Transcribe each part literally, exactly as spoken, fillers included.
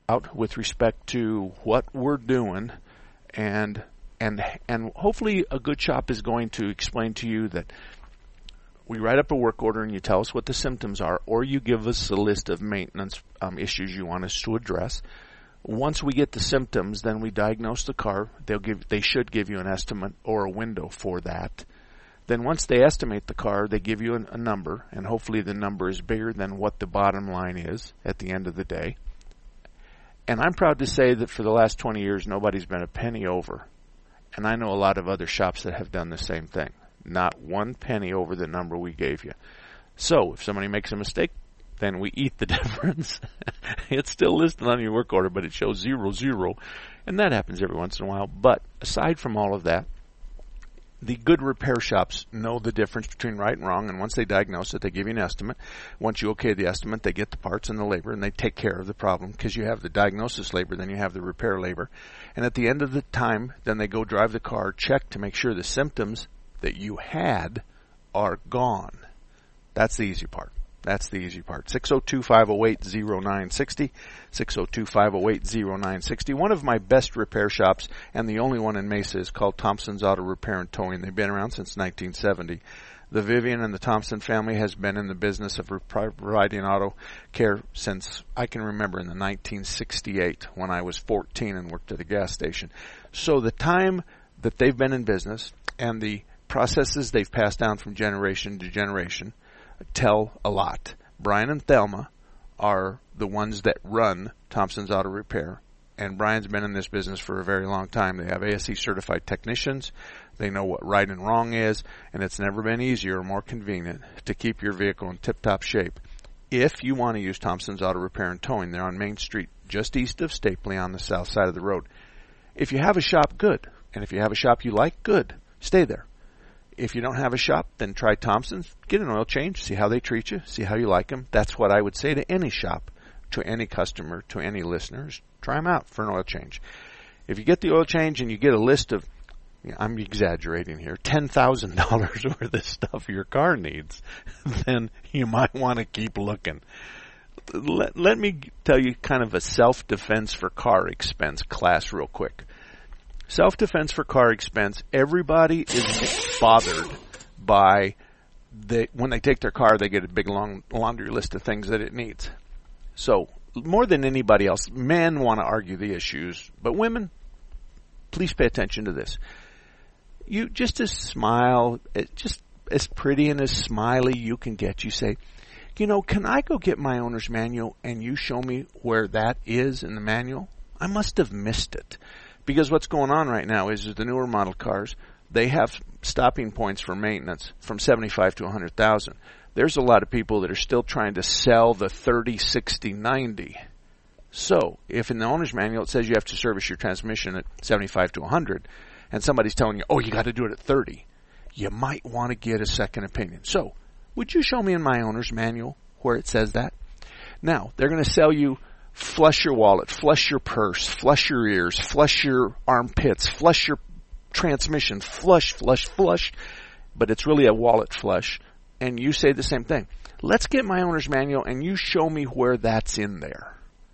out with respect to what we're doing, and and and hopefully a good shop is going to explain to you that we write up a work order and you tell us what the symptoms are, or you give us a list of maintenance um, issues you want us to address. Once we get the symptoms, then we diagnose the car. They'll give, they should give you an estimate or a window for that. Then once they estimate the car, they give you an, a number, and hopefully the number is bigger than what the bottom line is at the end of the day. And I'm proud to say that for the last twenty years, nobody's been a penny over. And I know a lot of other shops that have done the same thing. Not one penny over the number we gave you. So if somebody makes a mistake, then we eat the difference. It's still listed on your work order, but it shows zero, zero. And that happens every once in a while. But aside from all of that, the good repair shops know the difference between right and wrong, and once they diagnose it, they give you an estimate. Once you okay the estimate, they get the parts and the labor, and they take care of the problem, because you have the diagnosis labor, then you have the repair labor. And at the end of the time, then they go drive the car, check to make sure the symptoms that you had are gone. That's the easy part. That's the easy part. six oh two, five oh eight, oh nine six oh. six oh two, five oh eight, oh nine six oh. One of my best repair shops, and the only one in Mesa, is called Thompson's Auto Repair and Towing. They've been around since nineteen seventy. The Vivian and the Thompson family has been in the business of providing auto care since I can remember in the nineteen sixty-eight, when I was fourteen and worked at a gas station. So the time that they've been in business and the processes they've passed down from generation to generation tell a lot. Brian and Thelma are the ones that run Thompson's Auto Repair, and Brian's been in this business for a very long time. They have A S C certified technicians. They know what right and wrong is, and it's never been easier or more convenient to keep your vehicle in tip-top shape. If you want to use Thompson's Auto Repair and Towing, they're on Main Street, just east of Stapley on the south side of the road. If you have a shop, good. And if you have a shop you like, good. Stay there. If you don't have a shop, then try Thompson's. Get an oil change. See how they treat you. See how you like them. That's what I would say to any shop, to any customer, to any listeners. Try them out for an oil change. If you get the oil change and you get a list of, I'm exaggerating here, ten thousand dollars worth of stuff your car needs, then you might want to keep looking. Let, let me tell you kind of a self-defense for car expense class real quick. Self-defense for car expense, everybody is bothered by, the, when they take their car, they get a big long laundry list of things that it needs. So, more than anybody else, men want to argue the issues, but women, please pay attention to this. You just as smile, just as pretty and as smiley you can get, you say, you know, can I go get my owner's manual and you show me where that is in the manual? I must have missed it. Because what's going on right now is, is the newer model cars, they have stopping points for maintenance from seventy-five to one hundred thousand. There's a lot of people that are still trying to sell the thirty, sixty, ninety. So, if in the owner's manual it says you have to service your transmission at seventy-five to one hundred, and somebody's telling you, oh, you got to do it at thirty, you might want to get a second opinion. So, would you show me in my owner's manual where it says that? Now, they're going to sell you flush your wallet, flush your purse, flush your ears, flush your armpits, flush your transmission, flush, flush, flush. But it's really a wallet flush. And you say the same thing. Let's get my owner's manual and you show me where that's in there.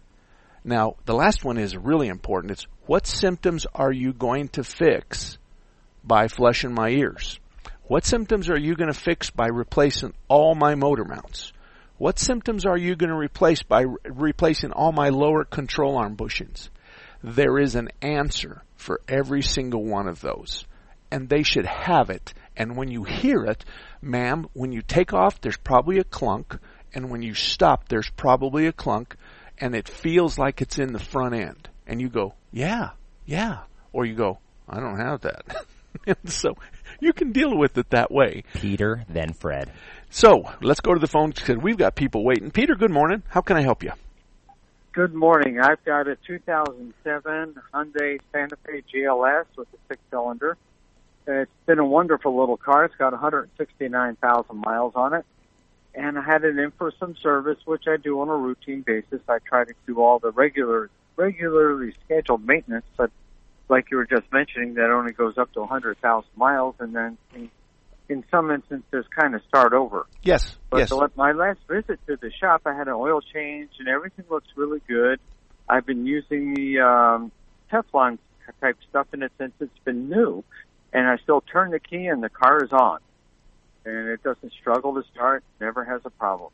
Now, the last one is really important. It's, what symptoms are you going to fix by flushing my ears? What symptoms are you going to fix by replacing all my motor mounts? What symptoms are you going to replace by re- replacing all my lower control arm bushings? There is an answer for every single one of those, and they should have it. And when you hear it, ma'am, when you take off, there's probably a clunk, and when you stop, there's probably a clunk, and it feels like it's in the front end. And you go, yeah, yeah. Or you go, I don't have that. And so you can deal with it that way. Peter, then Fred. So let's go to the phone because we've got people waiting. Peter, good morning. How can I help you? Good morning. I've got a two thousand seven Hyundai Santa Fe G L S with a six-cylinder. It's been a wonderful little car. It's got one hundred sixty-nine thousand miles on it. And I had it in for some service, which I do on a routine basis. I try to do all the regular, regularly scheduled maintenance, but like you were just mentioning, that only goes up to one hundred thousand miles, and then in, in some instances kind of start over. Yes, but yes. The, my last visit to the shop, I had an oil change, and everything looks really good. I've been using the um, Teflon type stuff in it since it's been new, and I still turn the key and the car is on. And it doesn't struggle to start, never has a problem.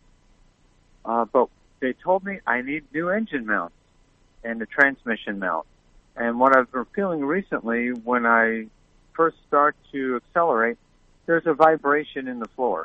Uh, but they told me I need new engine mounts and the transmission mount. And what I've been feeling recently, when I first start to accelerate, there's a vibration in the floor.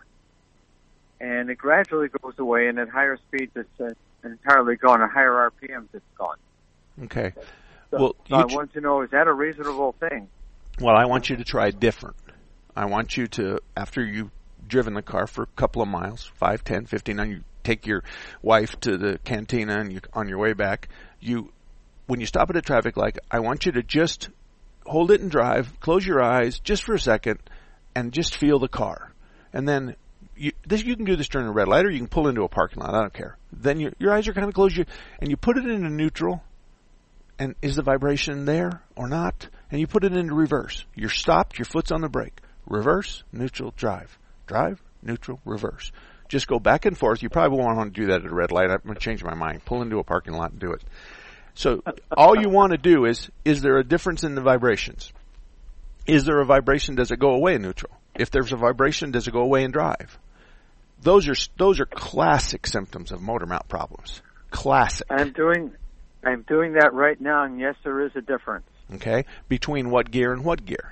And it gradually goes away, and at higher speeds it's uh, entirely gone. At higher R P Ms, it's gone. Okay. So, well, so I wanted to know, is that a reasonable thing? Well, I want you to try different. I want you to, after you've driven the car for a couple of miles, five, ten, fifteen, and you take your wife to the cantina and you, on your way back, you, when you stop at a traffic light, I want you to just hold it and drive, close your eyes just for a second, and just feel the car. And then you, this, you can do this during a red light, or you can pull into a parking lot. I don't care. Then your, your eyes are kind of closed, you, and you put it into neutral, and is the vibration there or not? And you put it into reverse. You're stopped, your foot's on the brake. Reverse, neutral, drive. Drive, neutral, reverse. Just go back and forth. You probably won't want to do that at a red light. I'm going to change my mind. Pull into a parking lot and do it. So all you want to do is, is there a difference in the vibrations? Is there a vibration? Does it go away in neutral? If there's a vibration, does it go away in drive? Those are those are classic symptoms of motor mount problems. Classic. I'm doing I'm doing that right now, and yes, there is a difference. Okay. Between what gear and what gear?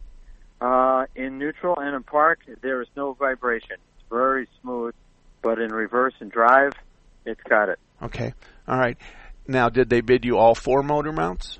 Uh, in neutral and in park, there is no vibration. It's very smooth, but in reverse and drive, it's got it. Okay. All right. Now, did they bid you all four motor mounts?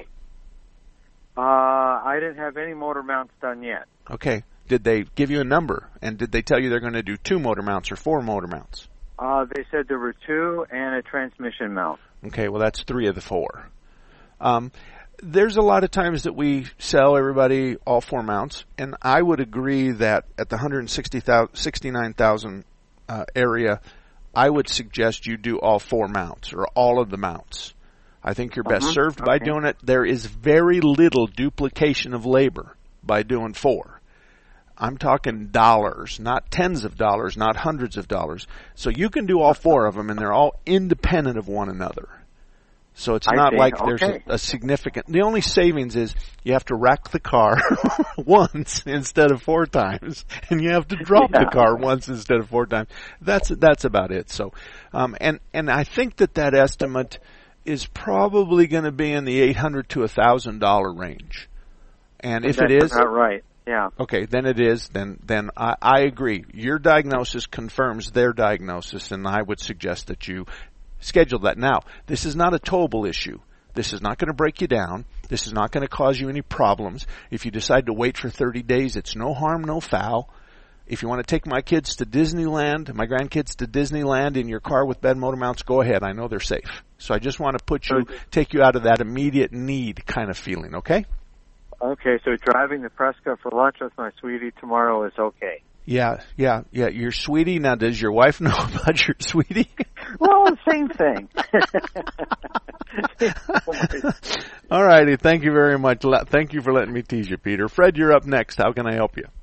Uh, I didn't have any motor mounts done yet. Okay. Did they give you a number? And did they tell you they're going to do two motor mounts or four motor mounts? Uh, they said there were two and a transmission mount. Okay, well, that's three of the four. Um, there's a lot of times that we sell everybody all four mounts, and I would agree that at the one hundred sixty-nine thousand uh, area, I would suggest you do all four mounts or all of the mounts. I think you're best uh-huh. served okay. by doing it. There is very little duplication of labor by doing four. I'm talking dollars, not tens of dollars, not hundreds of dollars. So you can do all four of them, and they're all independent of one another. So it's I not see. like Okay. there's a, a significant... The only savings is you have to rack the car once instead of four times, and you have to drop yeah. the car once instead of four times. That's that's about it. So, um, and and I think that that estimate is probably going to be in the eight hundred to a thousand dollar range. And if That's it is, about right. Yeah. Okay, then it is. Then then I, I agree. Your diagnosis confirms their diagnosis, and I would suggest that you schedule that. Now, this is not a towable issue. This is not going to break you down. This is not going to cause you any problems. If you decide to wait for thirty days, it's no harm, no foul. If you want to take my kids to Disneyland, my grandkids to Disneyland in your car with bed motor mounts, go ahead. I know they're safe. So I just want to put you, take you out of that immediate need kind of feeling, okay? Okay, so driving to Prescott for lunch with my sweetie tomorrow is okay. Yeah, yeah, yeah. Your sweetie. Now, does your wife know about your sweetie? Well, same thing. All righty. Thank you very much. Thank you for letting me tease you, Peter. Fred, you're up next. How can I help you?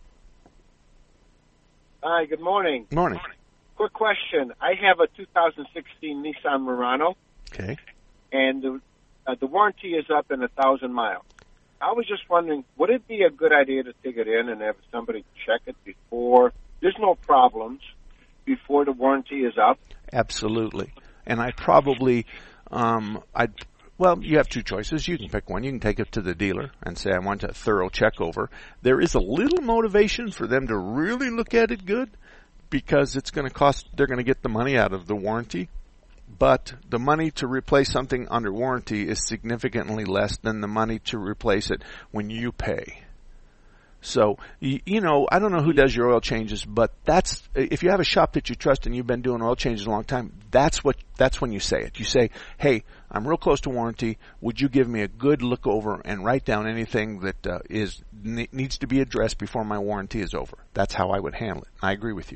Hi, good morning. Morning. Quick question. I have a two thousand sixteen Nissan Murano. Okay. And the, uh, the warranty is up in a thousand miles. I was just wondering, would it be a good idea to take it in and have somebody check it before, there's no problems, before the warranty is up? Absolutely. And I probably, um, I'd, well, you have two choices. You can pick one. You can take it to the dealer and say, I want a thorough check over. There is a little motivation for them to really look at it good because it's going to cost, they're going to get the money out of the warranty. But the money to replace something under warranty is significantly less than the money to replace it when you pay. So, you, you know, I don't know who does your oil changes, but that's, if you have a shop that you trust and you've been doing oil changes a long time, that's what, that's when you say it. You say, hey, I'm real close to warranty. Would you give me a good look over and write down anything that uh, is ne- needs to be addressed before my warranty is over? That's how I would handle it. I agree with you.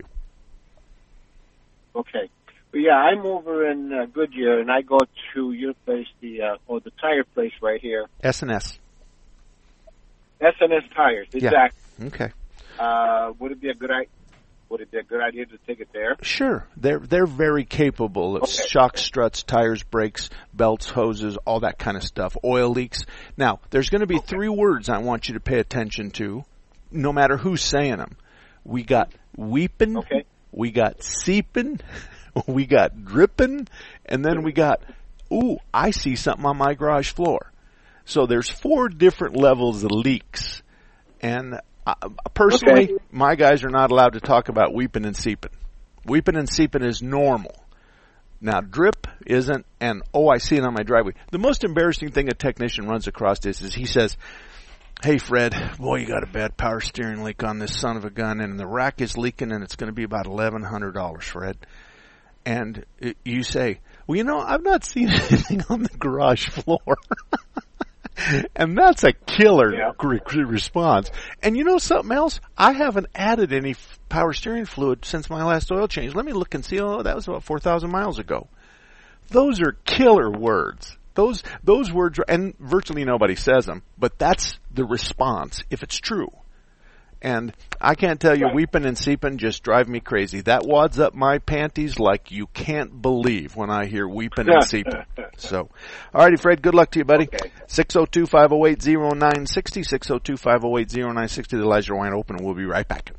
Okay. But yeah, I'm over in uh, Goodyear, and I go to your place, the uh, or the tire place right here. S and S. S and S Tires, exactly. Yeah. Okay. Uh, would it be a good idea? would it be a good idea to take it there? Sure. They're they're very capable of Okay. shocks, struts, tires, brakes, belts, hoses, all that kind of stuff, oil leaks. Now, there's going to be three words I want you to pay attention to, no matter who's saying them. We got weeping, Okay. we got seeping, we got dripping, and then we got, ooh, I see something on my garage floor. So there's four different levels of leaks. And uh, personally, Okay. my guys are not allowed to talk about weeping and seeping. Weeping and seeping is normal. Now, drip isn't, and oh, I see it on my driveway. The most embarrassing thing a technician runs across is, is he says, hey, Fred, boy, you got a bad power steering leak on this son of a gun, and the rack is leaking, and it's going to be about eleven hundred dollars, Fred. And it, you say, well, you know, I've not seen anything on the garage floor. And that's a killer Yeah. re- re- response. And you know something else? I haven't added any f- power steering fluid since my last oil change. Let me look and see. Oh, that was about four thousand miles ago. Those are killer words. Those those words, are, and virtually nobody says them, but that's the response if it's true. And I can't tell you, Right. weeping and seeping just drive me crazy. That wads up my panties like you can't believe when I hear weeping and seeping. So, all righty, Fred, good luck to you, buddy. Okay. six oh two, five oh eight, oh nine six oh, six oh two, five oh eight, oh nine six oh. The lines are wide open, and we'll be right back.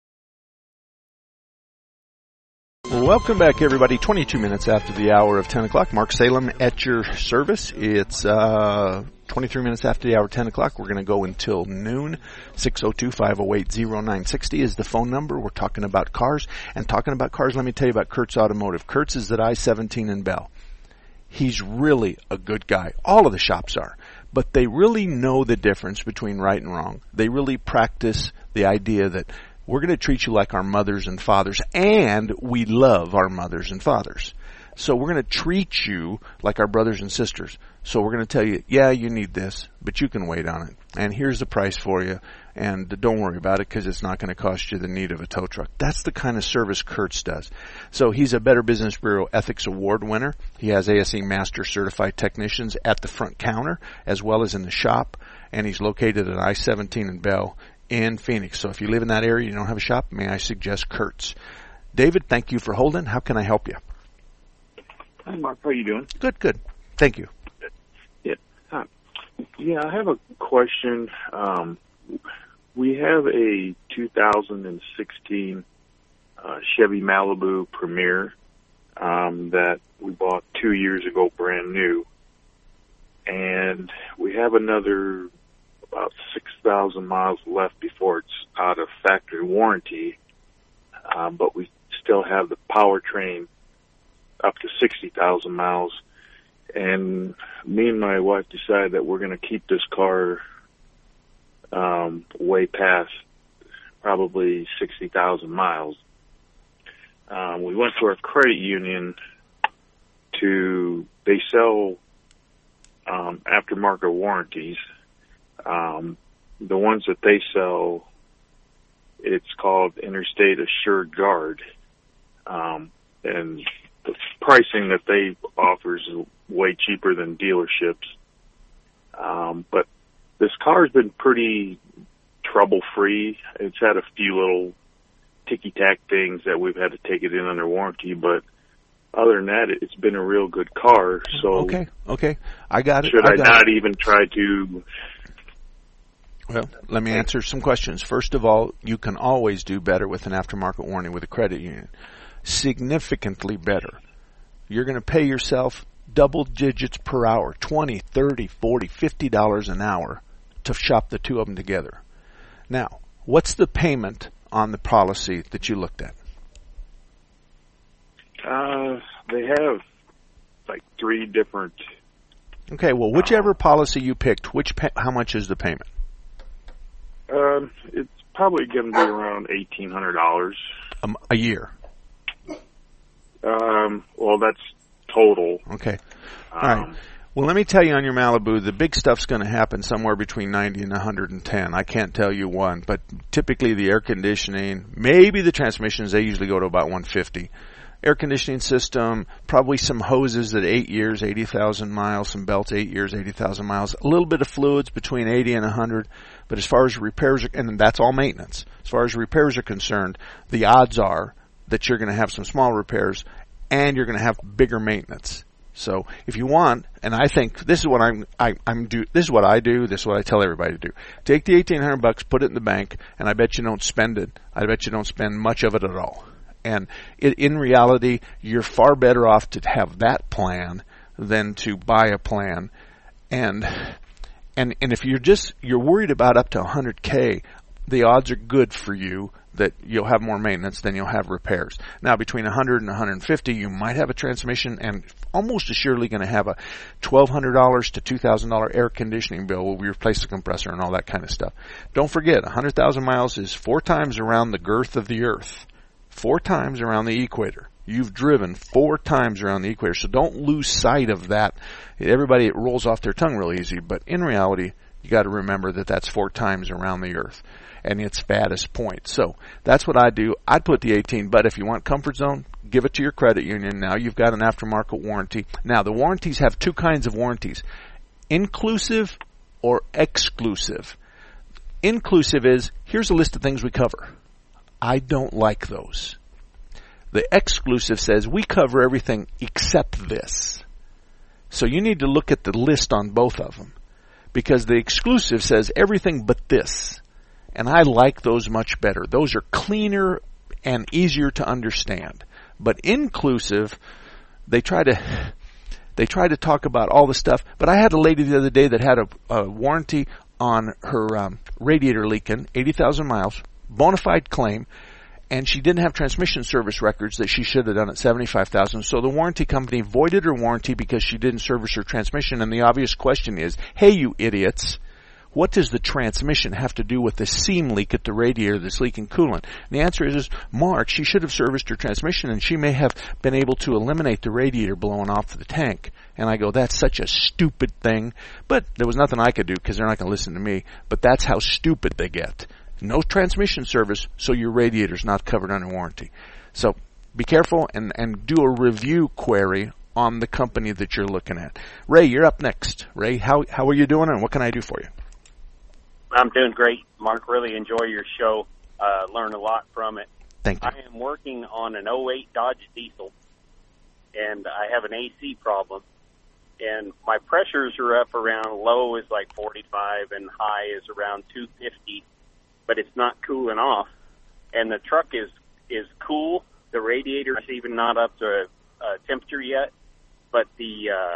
Well, welcome back, everybody. twenty-two minutes after the hour of ten o'clock. Mark Salem at your service. It's uh, twenty-three minutes after the hour of ten o'clock. We're going to go until noon. six oh two, five oh eight, oh nine six oh is the phone number. We're talking about cars. And talking about cars, let me tell you about Kurtz Automotive. Kurtz is at I seventeen in Bell. He's really a good guy. All of the shops are. But they really know the difference between right and wrong. They really practice the idea that we're going to treat you like our mothers and fathers, and we love our mothers and fathers. So we're going to treat you like our brothers and sisters. So we're going to tell you, yeah, you need this, but you can wait on it. And here's the price for you, and don't worry about it because it's not going to cost you the need of a tow truck. That's the kind of service Kurtz does. So he's a Better Business Bureau Ethics Award winner. He has A S E Master Certified Technicians at the front counter as well as in the shop, and he's located at I seventeen in Bell in Phoenix. So if you live in that area and you don't have a shop, may I suggest Kurtz. David, thank you for holding. How can I help you? Hi, Mark. How are you doing? Good, good. Thank you. Yeah. Hi. Yeah, I have a question. Um, we have a two thousand sixteen uh, Chevy Malibu Premier um, that we bought two years ago, brand new. And we have another about six thousand miles left before it's out of factory warranty, um, but we still have the powertrain up to sixty thousand miles. And me and my wife decided that we're going to keep this car um, way past probably sixty thousand miles. Um, we went to our credit union to, they sell um, aftermarket warranties. Um, the ones that they sell, it's called Interstate Assured Guard. Um, and the pricing that they offer is way cheaper than dealerships. Um, but this car's been pretty trouble-free. It's had a few little ticky-tack things that we've had to take it in under warranty, but other than that, it's been a real good car. So Okay, okay. I got it. should I, got not it. even try to... Well, let me answer some questions. First of all, you can always do better with an aftermarket warranty with a credit union. Significantly better. You're going to pay yourself double digits per hour, twenty, thirty, forty, fifty dollars an hour to shop the two of them together. Now, what's the payment on the policy that you looked at? Uh, they have like three different... Okay, well, whichever policy you picked, which pa- how much is the payment? Um, it's probably going to be around eighteen hundred dollars. Um, a year. Um, well, that's total. Okay. All Um, right. Well, let me tell you on your Malibu, the big stuff's going to happen somewhere between ninety and one hundred ten. I can't tell you one, but typically the air conditioning, maybe the transmissions, they usually go to about one fifty. air conditioning system, probably some hoses at eight years, eighty thousand miles, some belts, eight years, eighty thousand miles, a little bit of fluids between eighty and one hundred. But as far as repairs, are, and that's all maintenance. As far as repairs are concerned, the odds are that you're going to have some small repairs and you're going to have bigger maintenance. So if you want, and I think this is what I'm, I, I'm do, this is what I do, this is what I tell everybody to do. Take the eighteen hundred bucks, put it in the bank, and I bet you don't spend it. I bet you don't spend much of it at all. And it, in reality, you're far better off to have that plan than to buy a plan. And, and, and if you're just, you're worried about up to one hundred K, the odds are good for you that you'll have more maintenance than you'll have repairs. Now, between one hundred and one hundred fifty, you might have a transmission and almost assuredly going to have a twelve hundred dollars to two thousand dollars air conditioning bill where we replace the compressor and all that kind of stuff. Don't forget, one hundred thousand miles is four times around the girth of the earth. Four times around the equator. You've driven four times around the equator, so don't lose sight of that. Everybody, it rolls off their tongue real easy, but in reality, you got to remember that that's four times around the earth and its fattest point. So that's what I do. I'd put the eighteen, but if you want comfort zone, give it to your credit union. Now you've got an aftermarket warranty. Now the warranties have two kinds of warranties, inclusive or exclusive. Inclusive is, here's a list of things we cover. I don't like those. The exclusive says we cover everything except this. So you need to look at the list on both of them, because the exclusive says everything but this. And I like those much better. Those are cleaner and easier to understand. But inclusive, they try to they try to talk about all the stuff. But I had a lady the other day that had a, a warranty on her um, radiator leaking, eighty thousand miles, bona fide claim, and she didn't have transmission service records that she should have done at seventy-five thousand dollars. So the warranty company voided her warranty because she didn't service her transmission. And the obvious question is, hey, you idiots, what does the transmission have to do with the seam leak at the radiator that's leaking coolant? And the answer is, is, Mark, she should have serviced her transmission, and she may have been able to eliminate the radiator blowing off the tank. And I go, that's such a stupid thing. But there was nothing I could do because they're not going to listen to me. But that's how stupid they get. No transmission service, so your radiator's not covered under warranty. So be careful and, and do a review query on the company that you're looking at. Ray, you're up next. Ray, how how are you doing, and what can I do for you? I'm doing great, Mark. Really enjoy your show. Uh, learn a lot from it. Thank you. I am working on an oh eight Dodge Diesel, and I have an A C problem. And my pressures are up around, low is like forty-five, and high is around two fifty, but it's not cooling off. And the truck is, is cool. The radiator is even not up to uh, temperature yet, but the uh,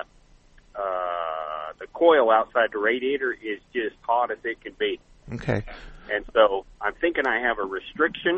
uh, the coil outside the radiator is just hot as it can be. Okay. And so I'm thinking I have a restriction,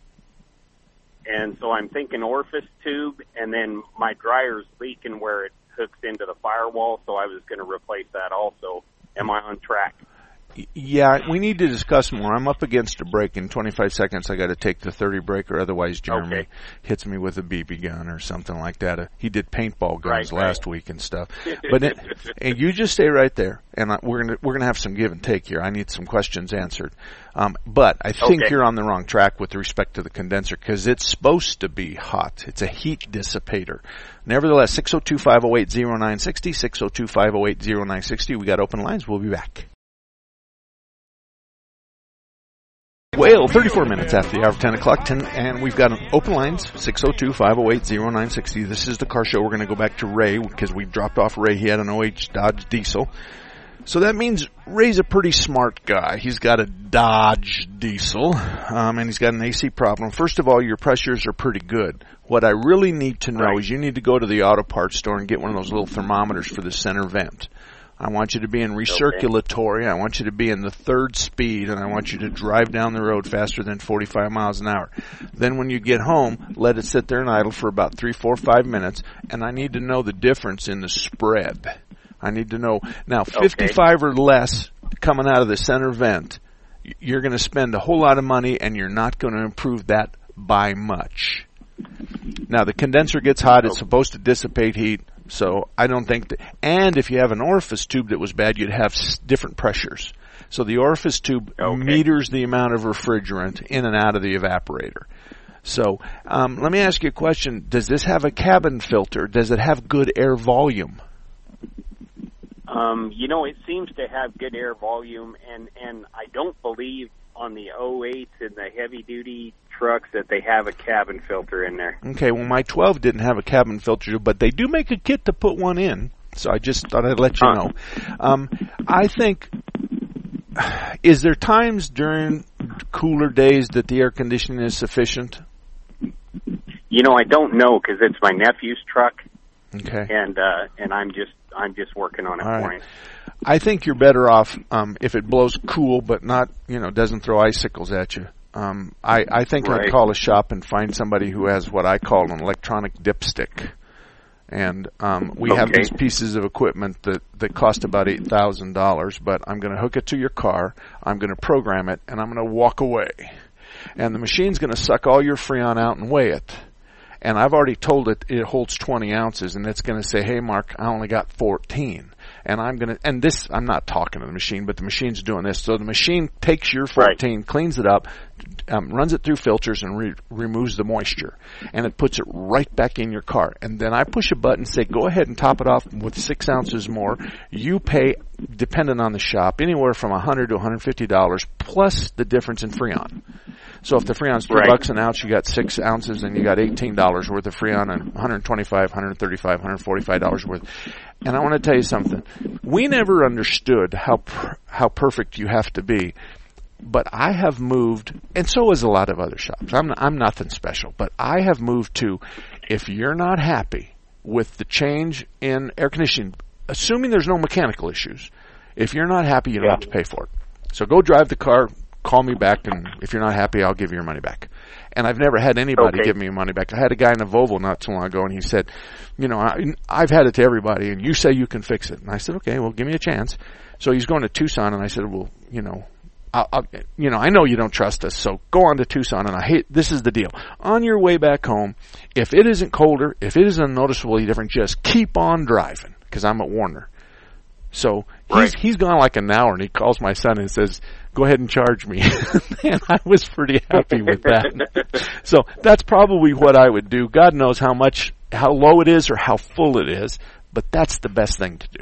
and so I'm thinking orifice tube, and then my dryer's leaking where it hooks into the firewall, so I was going to replace that also. Am I on track? Yeah, we need to discuss more. I'm up against a break. In twenty-five seconds, I got to take the thirty breaker. Otherwise, Jeremy okay. hits me with a B B gun or something like that. Uh, he did paintball guns right, last right. week and stuff. But it, and you just stay right there, and I, we're gonna we're gonna have some give and take here. I need some questions answered. Um, but I think okay. you're on the wrong track with respect to the condenser because it's supposed to be hot. It's a heat dissipator. Nevertheless, six oh two, five oh eight, oh nine six oh, six oh two, five oh eight, oh nine six oh. We got open lines. We'll be back. Well, thirty-four minutes after the hour of ten o'clock, ten, and we've got open lines, six oh two, five oh eight, oh nine six oh. This is the car show. We're going to go back to Ray because we dropped off Ray. He had an oh eight Dodge Diesel. So that means Ray's a pretty smart guy. He's got a Dodge Diesel, um, and he's got an A C problem. First of all, your pressures are pretty good. What I really need to know right. is you need to go to the auto parts store and get one of those little thermometers for the center vent. I want you to be in recirculatory. Okay. I want you to be in the third speed, and I want you to drive down the road faster than forty-five miles an hour. Then when you get home, let it sit there and idle for about three, four, five minutes, and I need to know the difference in the spread. I need to know. Now, fifty-five okay. or less coming out of the center vent, you're going to spend a whole lot of money, and you're not going to improve that by much. Now, the condenser gets hot. It's supposed to dissipate heat. So I don't think that, and if you have an orifice tube that was bad, you'd have s- different pressures. So the orifice tube okay. meters the amount of refrigerant in and out of the evaporator. So um, let me ask you a question. Does this have a cabin filter? Does it have good air volume? Um, you know, it seems to have good air volume, and, and I don't believe on the oh eights and the heavy-duty trucks that they have a cabin filter in there. Okay, well, my twelve didn't have a cabin filter, but they do make a kit to put one in, so I just thought I'd let you know. Um, I think, is there times during cooler days that the air conditioning is sufficient? You know, I don't know because it's my nephew's truck. Okay. And uh, and I'm just I'm just working on it All for right. him. I think you're better off um, if it blows cool, but not, you know, doesn't throw icicles at you. Um, I, I think Right. I'd call a shop and find somebody who has what I call an electronic dipstick. And um, we have Okay. these pieces of equipment that, that cost about eight thousand dollars, but I'm going to hook it to your car, I'm going to program it, and I'm going to walk away. And the machine's going to suck all your Freon out and weigh it. And I've already told it it holds twenty ounces, and it's going to say, hey, Mark, I only got fourteen. And I'm going to, and this, I'm not talking to the machine, but the machine's doing this. So the machine takes your fourteen, right. cleans it up, um, runs it through filters, and re- removes the moisture. And it puts it right back in your car. And then I push a button and say, go ahead and top it off with six ounces more. You pay, depending on the shop, anywhere from one hundred dollars to one hundred fifty dollars plus the difference in Freon. So if the Freon's two right. bucks an ounce, you got six ounces, and you got eighteen dollars worth of Freon, and one hundred twenty-five, one hundred thirty-five, one hundred forty-five dollars worth. And I want to tell you something. We never understood how per- how perfect you have to be, but I have moved, and so has a lot of other shops. I'm I'm nothing special, but I have moved to, if you're not happy with the change in air conditioning, assuming there's no mechanical issues, if you're not happy, you don't yeah. have to pay for it. So go drive the car. Call me back, and if you're not happy, I'll give you your money back. And I've never had anybody okay. give me money back. I had a guy in a Volvo not too long ago, and he said, you know, I, I've had it to everybody, and you say you can fix it. And I said, okay, well, give me a chance. So he's going to Tucson, and I said, well, you know, I'll, I'll, you know, I know you don't trust us, so go on to Tucson. And I hate, this is the deal. On your way back home, if it isn't colder, if it isn't noticeably different, just keep on driving, because I'm at Warner. So he's right. he's gone like an hour, and he calls my son and says, go ahead and charge me. And I was pretty happy with that. So that's probably what I would do. God knows how much, how low it is or how full it is, but that's the best thing to do.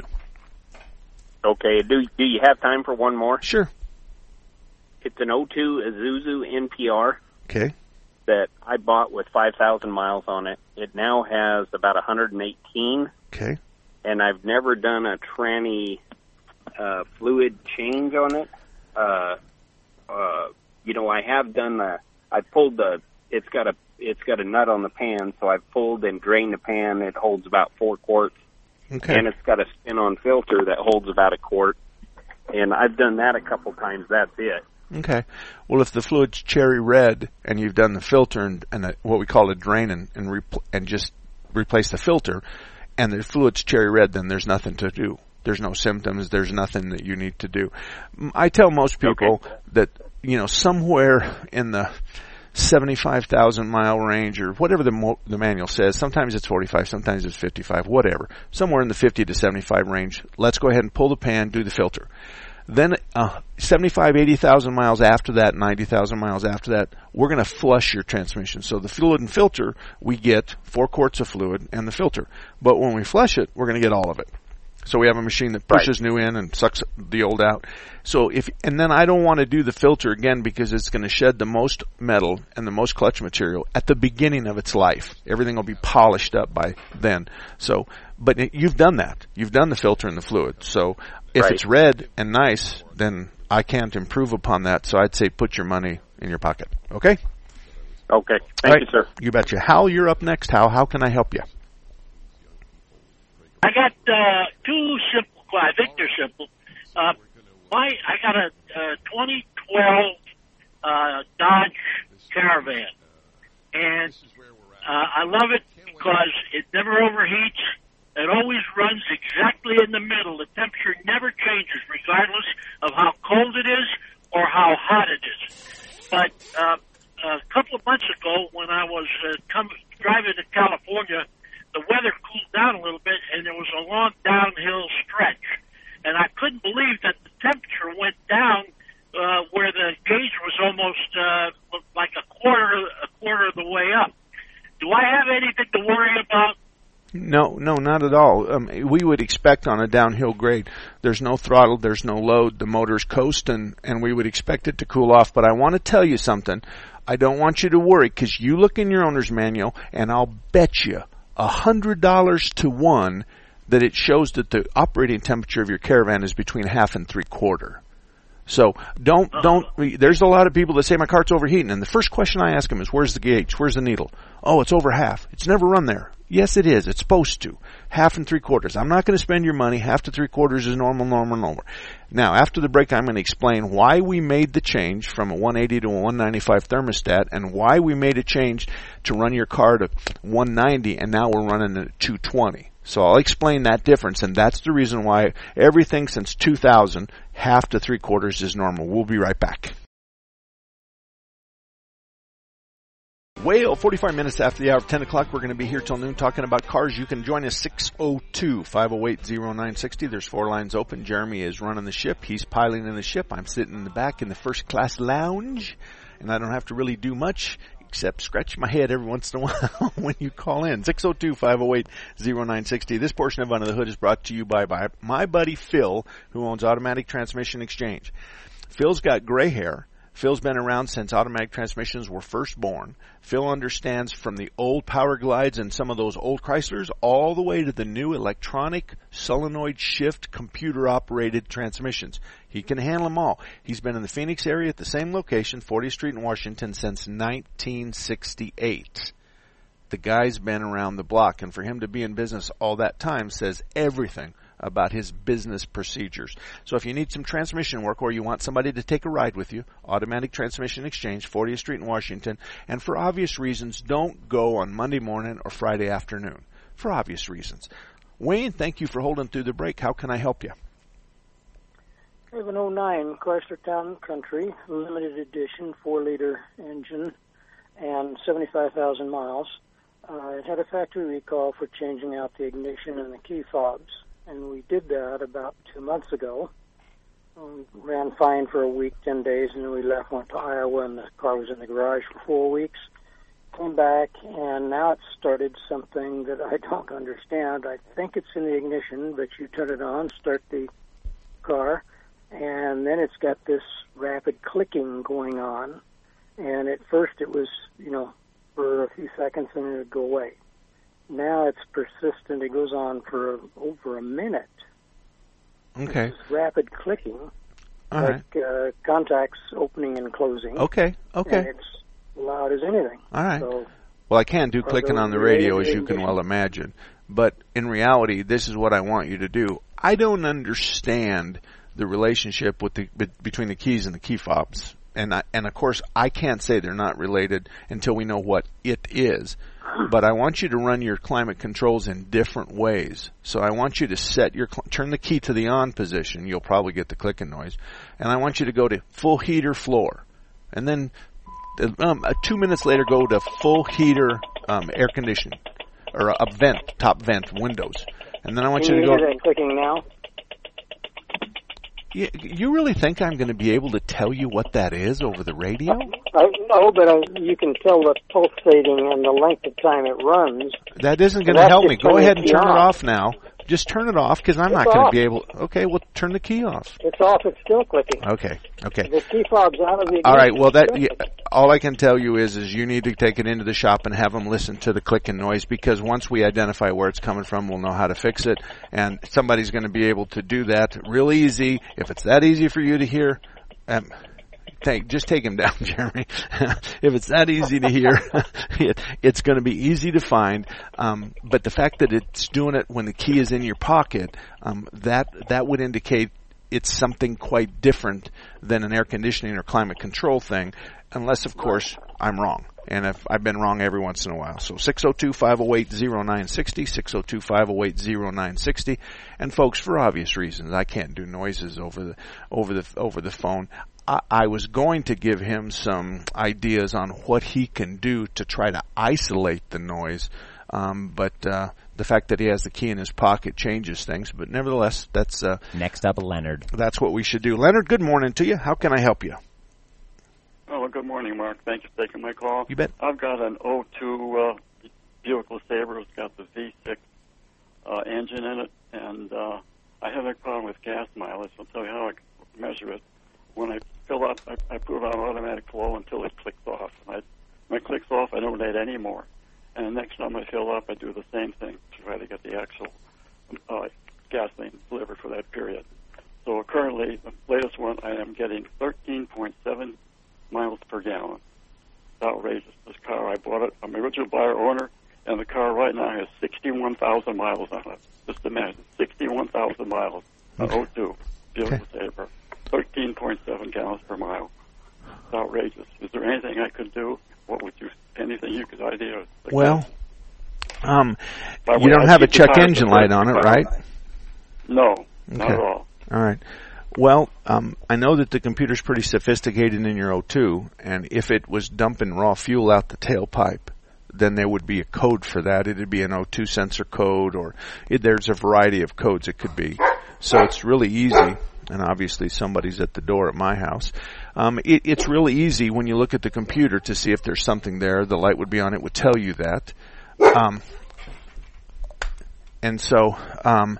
Okay. Do do you have time for one more? Sure. It's an oh two Isuzu N P R. Okay. That I bought with five thousand miles on it. It now has about one hundred eighteen. Okay. And I've never done a tranny uh, fluid change on it. Uh, uh, you know, I have done the. I pulled the. It's got a. It's got a nut on the pan, so I've pulled and drained the pan. It holds about four quarts. Okay. And it's got a spin-on filter that holds about a quart. And I've done that a couple times. That's it. Okay. Well, if the fluid's cherry red and you've done the filter and, and a, what we call a drain and and, repl- and just replace the filter, and the fluid's cherry red, then there's nothing to do. There's no symptoms. There's nothing that you need to do. I tell most people okay. that, you know, somewhere in the seventy-five thousand mile range or whatever the mo- the manual says, sometimes it's forty-five, sometimes it's fifty-five, whatever. Somewhere in the fifty to seventy-five range, let's go ahead and pull the pan, do the filter. Then uh, seventy-five, eighty thousand miles after that, ninety thousand miles after that, we're going to flush your transmission. So the fluid and filter, we get four quarts of fluid and the filter. But when we flush it, we're going to get all of it. So we have a machine that pushes right. new in and sucks the old out. So if, and then I don't want to do the filter again because it's going to shed the most metal and the most clutch material at the beginning of its life. Everything will be polished up by then. So, but you've done that. You've done the filter and the fluid. So if right. it's red and nice, then I can't improve upon that. So I'd say put your money in your pocket. Okay? Okay. Thank right. you, sir. You betcha. Hal, you're up next. Hal, how can I help you? I got uh, two simple. Well, I think they're simple. Uh, my I got a, a twenty twelve uh, Dodge Caravan, and uh, I love it because it never overheats. It always runs exactly in the middle. The temperature never changes, regardless of how cold it is or how hot it is. But uh, a couple of months ago, when I was uh, come, driving to California, the weather cooled down a little bit, and there was a long downhill stretch. And I couldn't believe that the temperature went down uh, where the gauge was almost uh, like a quarter a quarter of the way no, not at all. Um, we would expect on a downhill grade, there's no throttle, there's no load, the motor's coasting, and we would expect it to cool off. But I want to tell you something. I don't want you to worry, because you look in your owner's manual, and I'll bet you a hundred dollars to one that it shows that the operating temperature of your Caravan is between half and three quarter. So don't, don't, there's a lot of people that say my cart's overheating, and the first question I ask them is, where's the gauge? Where's the needle? Oh, it's over half. It's never run there. Yes, it is. It's supposed to. Half and three quarters. I'm not going to spend your money. Half to three quarters is normal, normal, normal. Now, after the break, I'm going to explain why we made the change from a one eighty to a one ninety-five thermostat, and why we made a change to run your car to one ninety, and now we're running it at two twenty. So I'll explain that difference, and that's the reason why everything since two thousand, half to three quarters is normal. We'll be right back. Well, forty-five minutes after the hour of ten o'clock, we're going to be here till noon talking about cars. You can join us six oh two, five oh eight, oh nine six oh. There's four lines open. Jeremy is running the ship. He's piloting the ship. I'm sitting in the back in the first class lounge, and I don't have to really do much except scratch my head every once in a while when you call in. six oh two, five oh eight, oh nine six oh. This portion of Under the Hood is brought to you by, by my buddy Phil, who owns Automatic Transmission Exchange. Phil's got gray hair. Phil's been around since automatic transmissions were first born. Phil understands from the old Power Glides and some of those old Chryslers all the way to the new electronic solenoid shift computer-operated transmissions. He can handle them all. He's been in the Phoenix area at the same location, fortieth Street in Washington, since nineteen sixty-eight. The guy's been around the block, and for him to be in business all that time says everything about his business procedures. So if you need some transmission work or you want somebody to take a ride with you, Automatic Transmission Exchange, fortieth Street in Washington. And for obvious reasons, don't go on Monday morning or Friday afternoon. For obvious reasons. Wayne, thank you for holding through the break. How can I help you? I have an oh nine Chrysler Town Country, limited edition, four liter engine, and seventy-five thousand miles. Uh, it had a factory recall for changing out the ignition and the key fobs. And we did that about two months ago. Um, ran fine for a week, ten days, and then we left, went to Iowa, and the car was in the garage for four weeks. Came back, and now it's started something that I don't understand. I think it's in the ignition, but you turn it on, start the car, and then it's got this rapid clicking going on. And at first it was, you know, for a few seconds, and it would go away. Now it's persistent. It goes on for over a minute. Okay. It's rapid clicking, All like right. uh, contacts opening and closing. Okay, okay. And it's loud as anything. All right. So, well, I can't do clicking on the radio, as you can ignition? well imagine. But in reality, this is what I want you to do. I don't understand the relationship with the be, between the keys and the key fobs. And, I, and of course, I can't say they're not related until we know what it is. But I want you to run your climate controls in different ways. So I want you to set your, turn the key to the on position. You'll probably get the clicking noise. And I want you to go to full heater floor. And then um, two minutes later, go to full heater um, air conditioning. Or a vent, top vent, windows. And then I want Can you to you go... hear that clicking now? You, you really think I'm going to be able to tell you what that is over the radio? I know, but I, you can tell the pulsating and the length of time it runs. That isn't going to That's help just me. Go turn ahead the and key turn it off. off now. Just turn it off, because I'm It's not going to off. be able... Okay, well, turn the key off. It's off. It's still clicking. Okay, okay. The key fob's out of the ignition. All right, well, that It's yeah, still all I can tell you is is you need to take it into the shop and have them listen to the clicking noise, because once we identify where it's coming from, we'll know how to fix it, and somebody's going to be able to do that real easy. If it's that easy for you to hear... Um, Take, just take him down, Jeremy. If it's that easy to hear, it, it's going to be easy to find. Um, but the fact that it's doing it when the key is in your pocket, um, that that would indicate it's something quite different than an air conditioning or climate control thing, unless, of course, I'm wrong. And if I've been wrong every once in a while. So six oh two, five oh eight, oh nine six oh, six oh two, five oh eight, oh nine six oh. And folks, for obvious reasons, I can't do noises over the over the over the phone. I, I was going to give him some ideas on what he can do to try to isolate the noise, um, but uh, the fact that he has the key in his pocket changes things. But nevertheless, that's uh, next up, Leonard. That's what we should do. Leonard, good morning to you. How can I help you? Oh, well, good morning, Mark. Thank you for taking my call. You bet. I've got an oh two uh, Buick LeSabre. It's got the V six uh, engine in it, and uh, I have a problem with gas mileage. I'll tell you how I measure it. When I fill up, I, I put it on automatic flow until it clicks off. And I, when it clicks off, I don't add any more. And the next time I fill up, I do the same thing to try to get the actual uh, gasoline delivered for that period. So currently, the latest one, I am getting thirteen point seven miles per gallon. It's outrageous. This car, I bought it. I'm the original buyer owner, and the car right now has sixty-one thousand miles on it. Just imagine, sixty-one thousand miles on Okay. O two, beautiful saver, thirteen point seven gallons per mile. It's outrageous. Is there anything I could do? What would you, anything you could idea? Like Well, um, By the you way, don't I have a keep the check tires engine at light on it, thirty-five. right? No, not Okay. at all. All right. Well, um, I know that the computer's pretty sophisticated in your O two, and if it was dumping raw fuel out the tailpipe, then there would be a code for that. It would be an O two sensor code, or it, there's a variety of codes it could be. So it's really easy, and obviously somebody's at the door at my house. Um, it, it's really easy when you look at the computer to see if there's something there. The light would be on. It would tell you that. Um, and so... Um,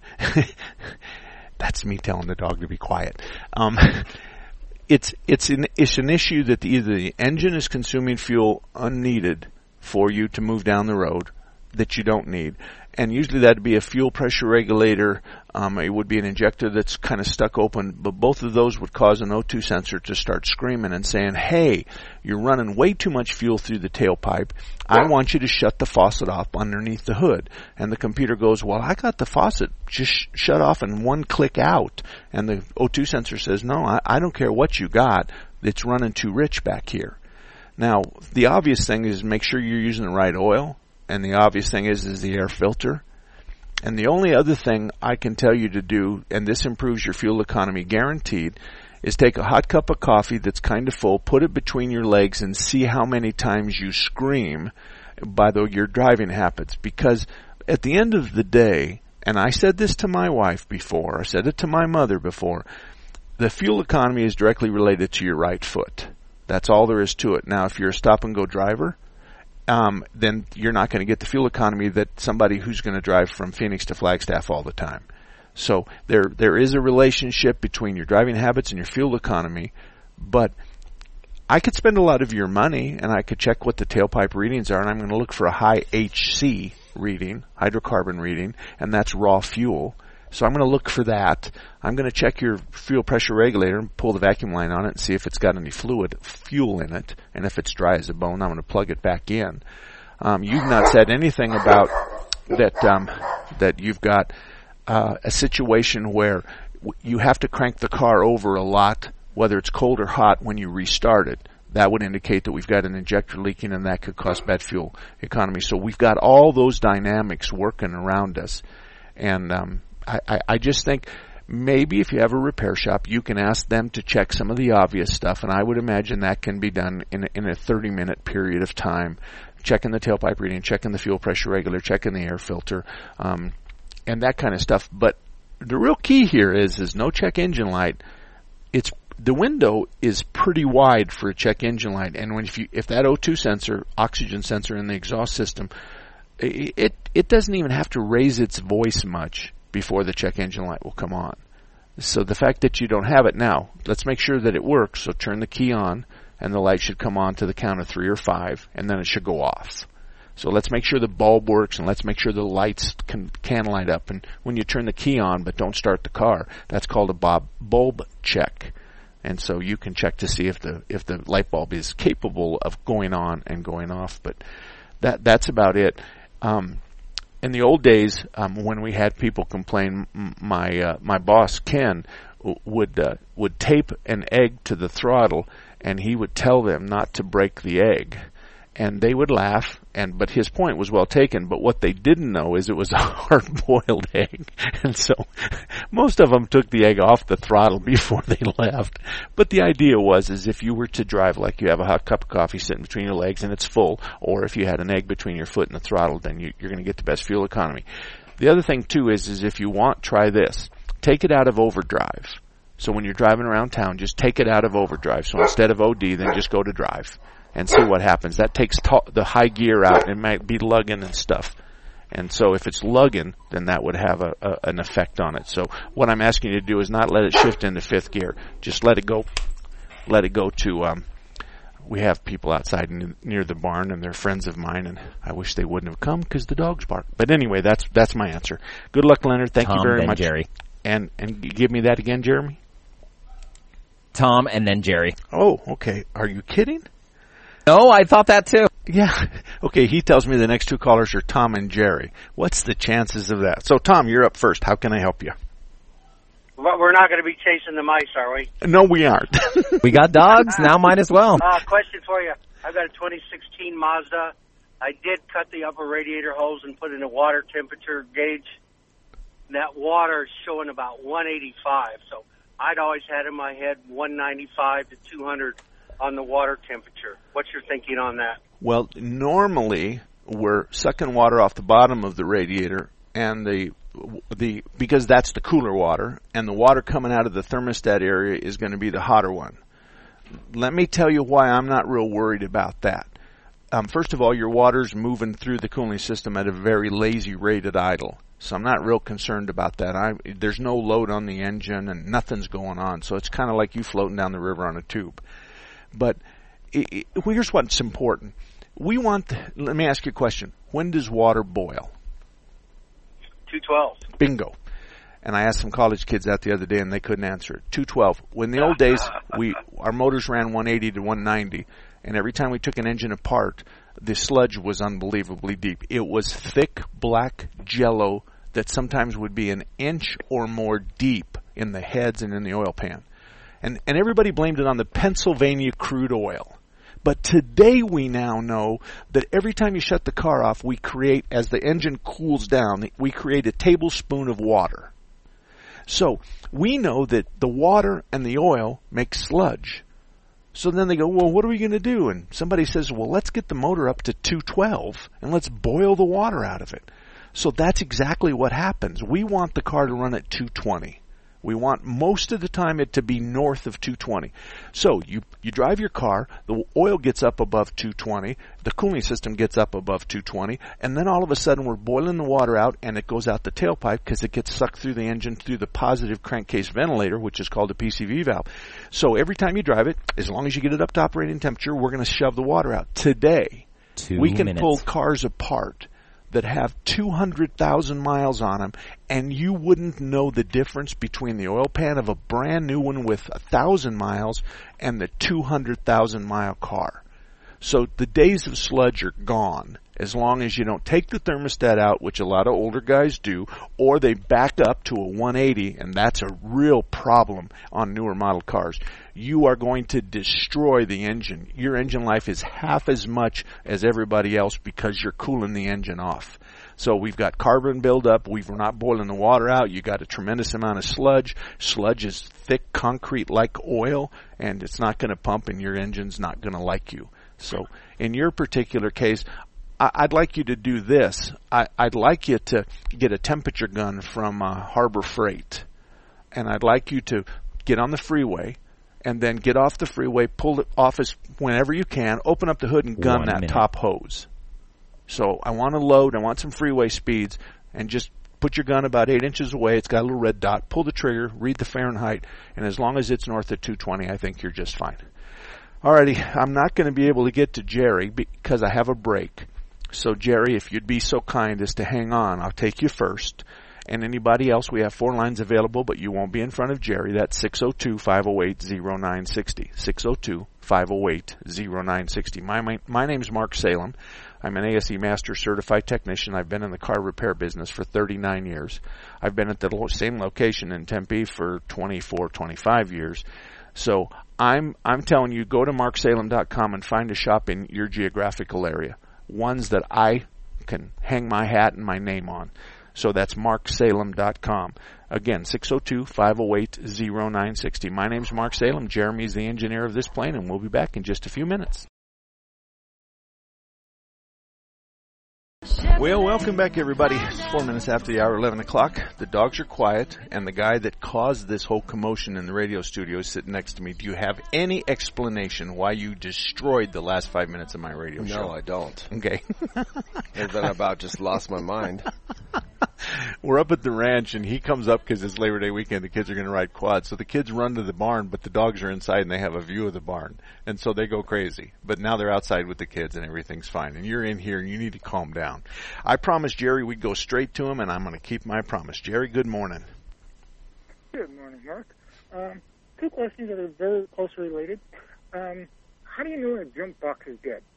That's me telling the dog to be quiet. Um, it's it's an it's an issue that the, either the engine is consuming fuel unneeded for you to move down the road that you don't need, and usually that'd be a fuel pressure regulator. Um, it would be an injector that's kind of stuck open, but both of those would cause an O two sensor to start screaming and saying, "Hey, you're running way too much fuel through the tailpipe. I want you to shut the faucet off underneath the hood." And the computer goes, "Well, I got the faucet just sh- shut off in one click out." And the O two sensor says, "No, I, I don't care what you got. It's running too rich back here." Now, the obvious thing is make sure you're using the right oil. And the obvious thing is, is the air filter. And the only other thing I can tell you to do, and this improves your fuel economy guaranteed, is take a hot cup of coffee that's kind of full, put it between your legs, and see how many times you scream by the, your driving habits. Because at the end of the day, and I said this to my wife before, I said it to my mother before, the fuel economy is directly related to your right foot. That's all there is to it. Now, if you're a stop-and-go driver, Um, then you're not going to get the fuel economy that somebody who's going to drive from Phoenix to Flagstaff all the time. So there there is a relationship between your driving habits and your fuel economy, but I could spend a lot of your money and I could check what the tailpipe readings are, and I'm going to look for a high H C reading, hydrocarbon reading, and that's raw fuel. So I'm going to look for that. I'm going to check your fuel pressure regulator and pull the vacuum line on it and see if it's got any fluid, fuel in it. And if it's dry as a bone, I'm going to plug it back in. Um, you've not said anything about that, um, that you've got uh, a situation where w- you have to crank the car over a lot, whether it's cold or hot, when you restart it. That would indicate that we've got an injector leaking, and that could cause bad fuel economy. So we've got all those dynamics working around us. And um, I, I, I just think maybe if you have a repair shop, you can ask them to check some of the obvious stuff, and I would imagine that can be done in a, in a thirty-minute period of time, checking the tailpipe reading, checking the fuel pressure regulator, checking the air filter, um, and that kind of stuff. But the real key here is is no check engine light. It's the window is pretty wide for a check engine light, and when if you if that O two sensor, oxygen sensor in the exhaust system, it it, it doesn't even have to raise its voice much before the check engine light will come on. So the fact that you don't have it now, let's make sure that it works. So turn the key on, and the light should come on to the count of three or five, and then it should go off. So let's make sure the bulb works, and let's make sure the lights can, can light up. And when you turn the key on but don't start the car, that's called a bob, bulb check. And so you can check to see if the if the light bulb is capable of going on and going off. But that that's about it. Um, In the old days, um, when we had people complain, my uh, my boss Ken w- would uh, would tape an egg to the throttle, and he would tell them not to break the egg, and they would laugh. And but his point was well taken. But what they didn't know is it was a hard-boiled egg, and so most of them took the egg off the throttle before they left. But the idea was, is if you were to drive like you have a hot cup of coffee sitting between your legs and it's full, or if you had an egg between your foot and the throttle, then you, you're going to get the best fuel economy. The other thing too is, is if you want, try this: take it out of overdrive. So when you're driving around town, just take it out of overdrive. So instead of O D, then just go to drive and see what happens. That takes ta- the high gear out, and it might be lugging and stuff. And so if it's lugging, then that would have a, a, an effect on it. So what I'm asking you to do is not let it shift into fifth gear. Just let it go. Let it go to, um, we have people outside n- near the barn, and they're friends of mine, and I wish they wouldn't have come because the dogs bark. But anyway, that's that's my answer. Good luck, Leonard. Thank Tom, you very then much. Jerry. And, and give me that again, Jeremy. Tom and then Jerry. Oh, okay. Are you kidding? No, I thought that too. Yeah. Okay, he tells me the next two callers are Tom and Jerry. What's the chances of that? So, Tom, you're up first. How can I help you? But we're not going to be chasing the mice, are we? No, we aren't. We got dogs. Now might as well. Uh, question for you. I've got a twenty sixteen Mazda. I did cut the upper radiator hose and put in a water temperature gauge. That water is showing about one eighty-five. So I'd always had in my head one ninety-five to two hundred on the water temperature. What's your thinking on that? Well, normally we're sucking water off the bottom of the radiator, and the the because that's the cooler water, and the water coming out of the thermostat area is going to be the hotter one. Let me tell you why I'm not real worried about that. Um, first of all, your water's moving through the cooling system at a very lazy rate at idle. So I'm not real concerned about that. I, there's no load on the engine and nothing's going on. So it's kind of like you floating down the river on a tube. But it, it, well, here's what's important. We want, let me ask you a question. When does water boil? two twelve. Bingo. And I asked some college kids that the other day and they couldn't answer it. two twelve. When in the old days, we our motors ran one eighty to one ninety. And every time we took an engine apart, the sludge was unbelievably deep. It was thick black jello that sometimes would be an inch or more deep in the heads and in the oil pan. And and everybody blamed it on the Pennsylvania crude oil. But today we now know that every time you shut the car off, we create, as the engine cools down, we create a tablespoon of water. So we know that the water and the oil make sludge. So then they go, well, what are we going to do? And somebody says, well, let's get the motor up to two twelve and let's boil the water out of it. So that's exactly what happens. We want the car to run at two twenty. We want most of the time it to be north of two twenty. So you you drive your car, the oil gets up above two twenty, the cooling system gets up above two twenty, and then all of a sudden we're boiling the water out and it goes out the tailpipe because it gets sucked through the engine through the positive crankcase ventilator, which is called a P C V valve. So every time you drive it, as long as you get it up to operating temperature, we're going to shove the water out. Today, Two we can minutes. pull cars apart that have two hundred thousand miles on them, and you wouldn't know the difference between the oil pan of a brand new one with one thousand miles and the two hundred thousand mile car. So the days of sludge are gone as long as you don't take the thermostat out, which a lot of older guys do, or they back up to a one eighty, and that's a real problem on newer model cars. You are going to destroy the engine. Your engine life is half as much as everybody else because you're cooling the engine off. So we've got carbon buildup. We're not boiling the water out. You got a tremendous amount of sludge. Sludge is thick concrete like oil, and it's not going to pump, and your engine's not going to like you. So in your particular case, I- I'd like you to do this. I- I'd like you to get a temperature gun from uh, Harbor Freight, and I'd like you to get on the freeway and then get off the freeway, pull it off as whenever you can, open up the hood and gun One that minute. top hose. So I want to load, I want some freeway speeds, and just put your gun about eight inches away. It's got a little red dot. Pull the trigger, read the Fahrenheit, and as long as it's north of two twenty, I think you're just fine. Alrighty, I'm not going to be able to get to Jerry because I have a break. So Jerry, if you'd be so kind as to hang on, I'll take you first. And anybody else, we have four lines available, but you won't be in front of Jerry. That's six oh two, five oh eight, oh nine six oh. six oh two, five oh eight, oh nine six oh. My, my, my name's Mark Salem. I'm an A S E Master Certified Technician. I've been in the car repair business for thirty-nine years. I've been at the lo- same location in Tempe for twenty-four, twenty-five years. So I'm I'm telling you, go to mark salem dot com and find a shop in your geographical area. Ones that I can hang my hat and my name on. So that's mark salem dot com. Again, six oh two, five oh eight, oh nine six oh. My name's Mark Salem. Jeremy's the engineer of this plane, and we'll be back in just a few minutes. Chevy Well, welcome back, everybody. It's four minutes after the hour, eleven o'clock. The dogs are quiet, and the guy that caused this whole commotion in the radio studio is sitting next to me. Do you have any explanation why you destroyed the last five minutes of my radio no, show? No, I don't. Okay. And then I about just lost my mind. We're up at the ranch, and he comes up because it's Labor Day weekend. The kids are going to ride quads. So the kids run to the barn, but the dogs are inside, and they have a view of the barn. And so they go crazy. But now they're outside with the kids, and everything's fine. And you're in here, and you need to calm down. I promised Jerry we'd go straight to him, and I'm going to keep my promise. Jerry, good morning. Good morning, Mark. Um, two questions that are very closely related. Um, how do you know a jump box is dead?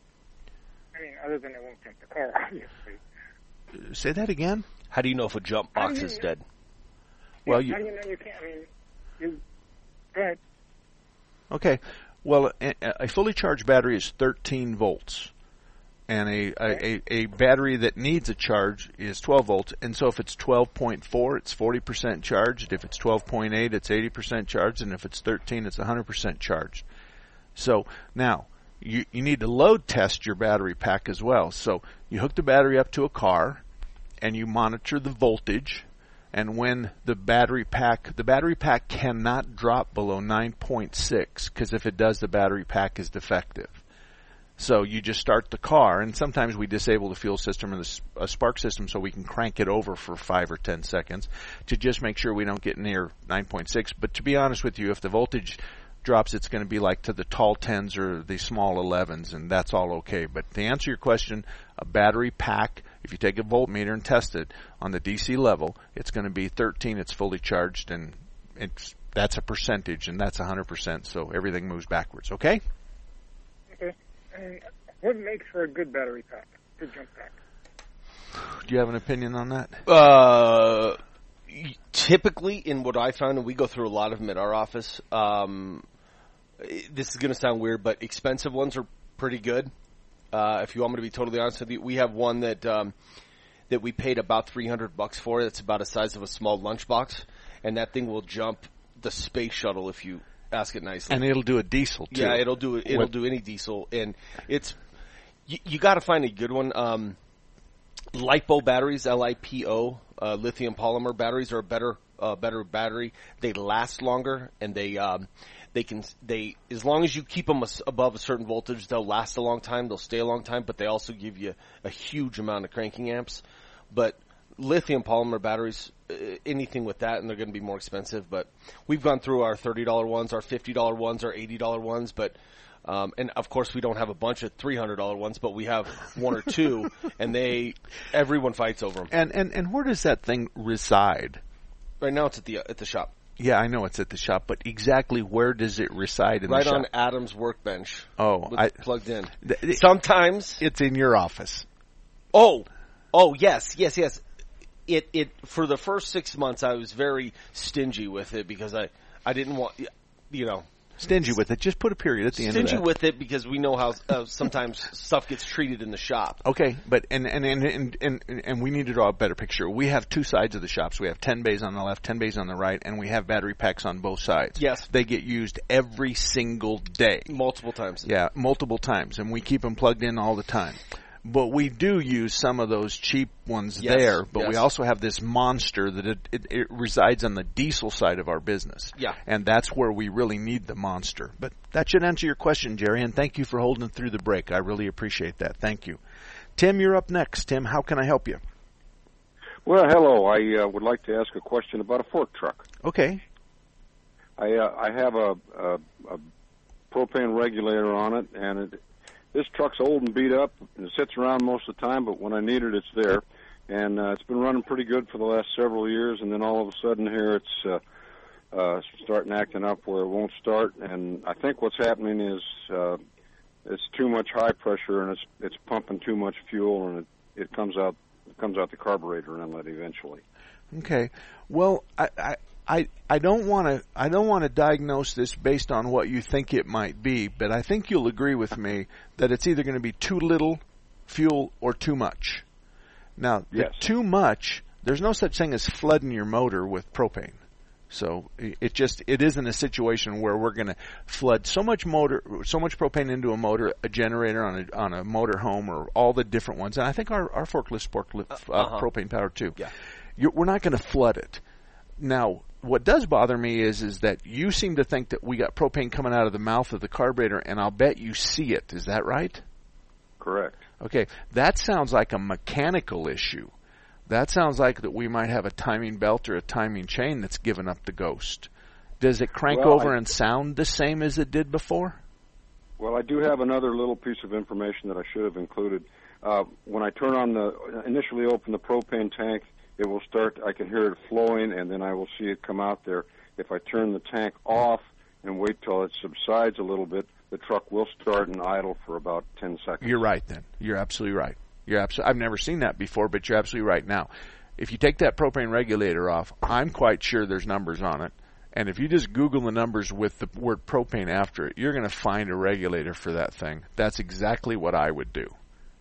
I mean, other than it won't jump the car, obviously. Say that again? How do you know if a jump box is dead? Well, yeah, you, how do you know you can't? I mean, you. Go ahead. Okay. Well, a, a fully charged battery is thirteen volts, and a, a, a battery that needs a charge is twelve volts. And so, if it's twelve point four, it's forty percent charged. If it's twelve point eight, it's eighty percent charged, and if it's thirteen, it's one hundred percent charged. So now you you need to load test your battery pack as well. So you hook the battery up to a car, and you monitor the voltage, and when the battery pack, the battery pack cannot drop below nine point six, because if it does, the battery pack is defective. So you just start the car, and sometimes we disable the fuel system or the uh, spark system so we can crank it over for five or ten seconds to just make sure we don't get near nine point six. But to be honest with you, if the voltage drops, it's going to be like to the tall tens or the small elevens, and that's all okay. But to answer your question, a battery pack, if you take a voltmeter and test it on the D C level, it's going to be thirteen. It's fully charged, and it's that's a percentage, and that's one hundred percent, so everything moves backwards, okay? Okay. And what makes for a good battery pack, good jump pack? Do you have an opinion on that? Uh, typically, in what I found, and we go through a lot of them at our office, um, this is going to sound weird, but expensive ones are pretty good. Uh, if you want me to be totally honest with you, we have one that um, that we paid about three hundred bucks for. It's about the size of a small lunchbox, and that thing will jump the space shuttle if you ask it nicely. And it'll do a diesel too. Yeah, it'll do it'll what? do any diesel, and it's you, you got to find a good one. Um, LiPo batteries, L I P O, uh, lithium polymer batteries are a better uh, better battery. They last longer, and they. Um, They can, they, as long as you keep them above a certain voltage, they'll last a long time, they'll stay a long time, but they also give you a huge amount of cranking amps. But lithium polymer batteries, uh, anything with that, and they're going to be more expensive, but we've gone through our thirty dollar ones, our fifty dollar ones, our eighty dollar ones, but, um, and of course we don't have a bunch of three hundred dollar ones, but we have one or two, and they, everyone fights over them. And, and, and where does that thing reside? Right now it's at the, at the shop. Yeah, I know it's at the shop, but exactly where does it reside in right the shop? Right on Adam's workbench. Oh, I plugged in. Th- th- Sometimes it's in your office. Oh, oh yes, yes, yes. It it for the first six months I was very stingy with it because I I didn't want you know. Stingy with it. Just put a period at the Stingy end of that. Stingy with it because we know how uh, sometimes stuff gets treated in the shop. Okay, but and and, and and and and we need to draw a better picture. We have two sides of the shops. We have ten bays on the left, ten bays on the right, and we have battery packs on both sides. Yes. They get used every single day. Multiple times. Yeah, multiple times, and we keep them plugged in all the time. But we do use some of those cheap ones yes, there, but yes. we also have this monster that it, it, it resides on the diesel side of our business. Yeah. And that's where we really need the monster. But that should answer your question, Jerry, and thank you for holding through the break. I really appreciate that. Thank you. Tim, you're up next. Tim, how can I help you? Well, hello. I uh, would like to ask a question about a fork truck. Okay. I uh, I have a, a, a propane regulator on it, and it this truck's old and beat up, and it sits around most of the time, but when I need it, it's there. And uh, it's been running pretty good for the last several years, and then all of a sudden here it's uh, uh, starting acting up where it won't start. And I think what's happening is uh, it's too much high pressure, and it's it's pumping too much fuel, and it, it comes out it comes out the carburetor inlet eventually. Okay. Well, I... I I, I don't want to I don't want to diagnose this based on what you think it might be, but I think you'll agree with me that it's either going to be too little fuel or too much. Now, yes. the too much, there's no such thing as flooding your motor with propane. So it just it isn't a situation where we're going to flood so much motor, so much propane into a motor, a generator on a on a motor home, or all the different ones. And I think our our forklift forklift uh, uh-huh. propane powered too. Yeah, You're, we're not going to flood it. Now, what does bother me is is that you seem to think that we got propane coming out of the mouth of the carburetor, and I'll bet you see it. Is that right? Correct. Okay, that sounds like a mechanical issue. That sounds like that we might have a timing belt or a timing chain that's given up the ghost. Does it crank well, over I, and sound the same as it did before? Well, I do have another little piece of information that I should have included. Uh, when I turn on the, initially open the propane tank, it will start, I can hear it flowing, and then I will see it come out there. If I turn the tank off and wait till it subsides a little bit, the truck will start and idle for about ten seconds. You're right then. You're absolutely right. You're absolutely. I've never seen that before, but you're absolutely right. Now, if you take that propane regulator off, I'm quite sure there's numbers on it. And if you just Google the numbers with the word propane after it, you're going to find a regulator for that thing. That's exactly what I would do.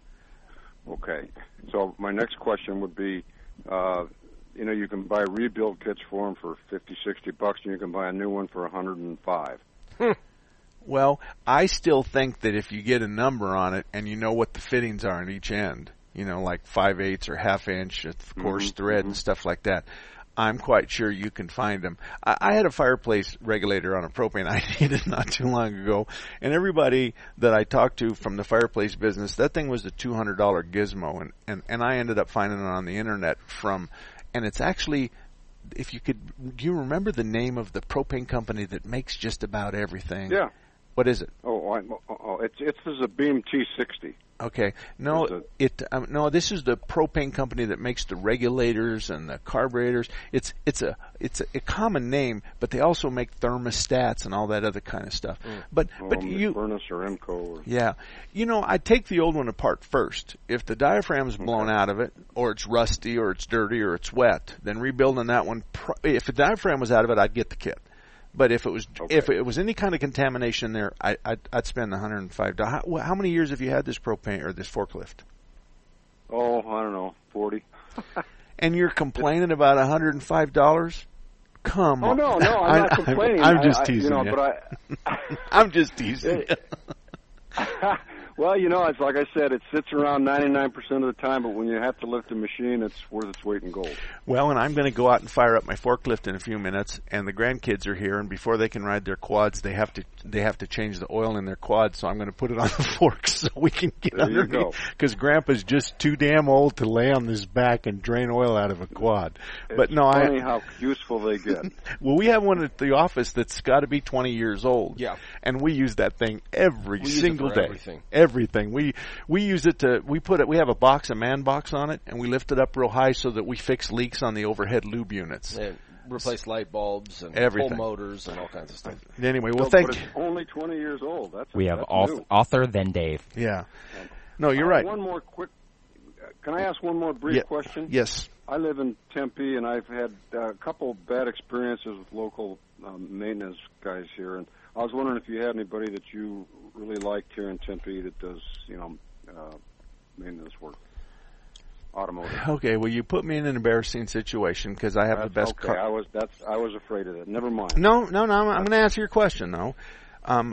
Okay. So my next question would be, uh, you know, you can buy rebuild kits for them for fifty, sixty bucks, and you can buy a new one for one hundred five. Hmm. Well, I still think that if you get a number on it and you know what the fittings are on each end, you know, like five eighths or half inch, of course, mm-hmm. thread mm-hmm. and stuff like that, I'm quite sure you can find them. I, I had a fireplace regulator on a propane I needed not too long ago, and everybody that I talked to from the fireplace business, that thing was a two hundred dollars gizmo, and, and, and I ended up finding it on the internet from, and it's actually, if you could, do you remember the name of the propane company that makes just about everything? Yeah. What is it? Oh, I, oh, it's it's the Beam T sixty. Okay, no, it um, no. This is the propane company that makes the regulators and the carburetors. It's it's a it's a, a common name, but they also make thermostats and all that other kind of stuff. Mm. But oh, but you Furnace or Emco. Or... Yeah, you know, I take the old one apart first. If the diaphragm's blown okay. out of it, or it's rusty, or it's dirty, or it's wet, then rebuilding that one. If the diaphragm was out of it, I'd get the kit. But if it was okay. if it was any kind of contamination there, I, I'd, I'd spend one hundred five dollars. How, how many years have you had this propane or this forklift? Oh, I don't know, forty. And you're complaining about one hundred five dollars? Come oh, on. Oh, no, no, I'm not complaining. I'm just I, teasing I, you. Know, you. But I, I'm just teasing you. Well, you know, it's like I said, it sits around ninety-nine percent of the time, but when you have to lift a machine, it's worth its weight in gold. Well, and I'm going to go out and fire up my forklift in a few minutes, and the grandkids are here, and before they can ride their quads, they have to they have to change the oil in their quads, so I'm going to put it on the forks so we can get there underneath. Because Grandpa's just too damn old to lay on his back and drain oil out of a quad. It's but no, funny I, how useful they get. Well, we have one at the office that's got to be twenty years old. Yeah. And we use that thing every we single use it for day. Everything. Everything. We we use it to we put it. We have a box, a man box on it, and we lift it up real high so that we fix leaks on the overhead lube units. And replace light bulbs and everything, pull motors and all kinds of stuff. Anyway, well, no, thank but it's only twenty years old. That's we have that's author, author then Dave. Yeah. No, you're uh, right. One more quick. Can I ask one more brief yeah. question? Yes. I live in Tempe, and I've had uh, a couple bad experiences with local um, maintenance guys here, and I was wondering if you had anybody that you really liked here in Tempe that does, you know, uh, maintenance work, automotive. Okay, well, you put me in an embarrassing situation because I have that's the best okay. car. I was that's I was afraid of that. Never mind. No, no, no. I'm, I'm going to answer your question though. Um,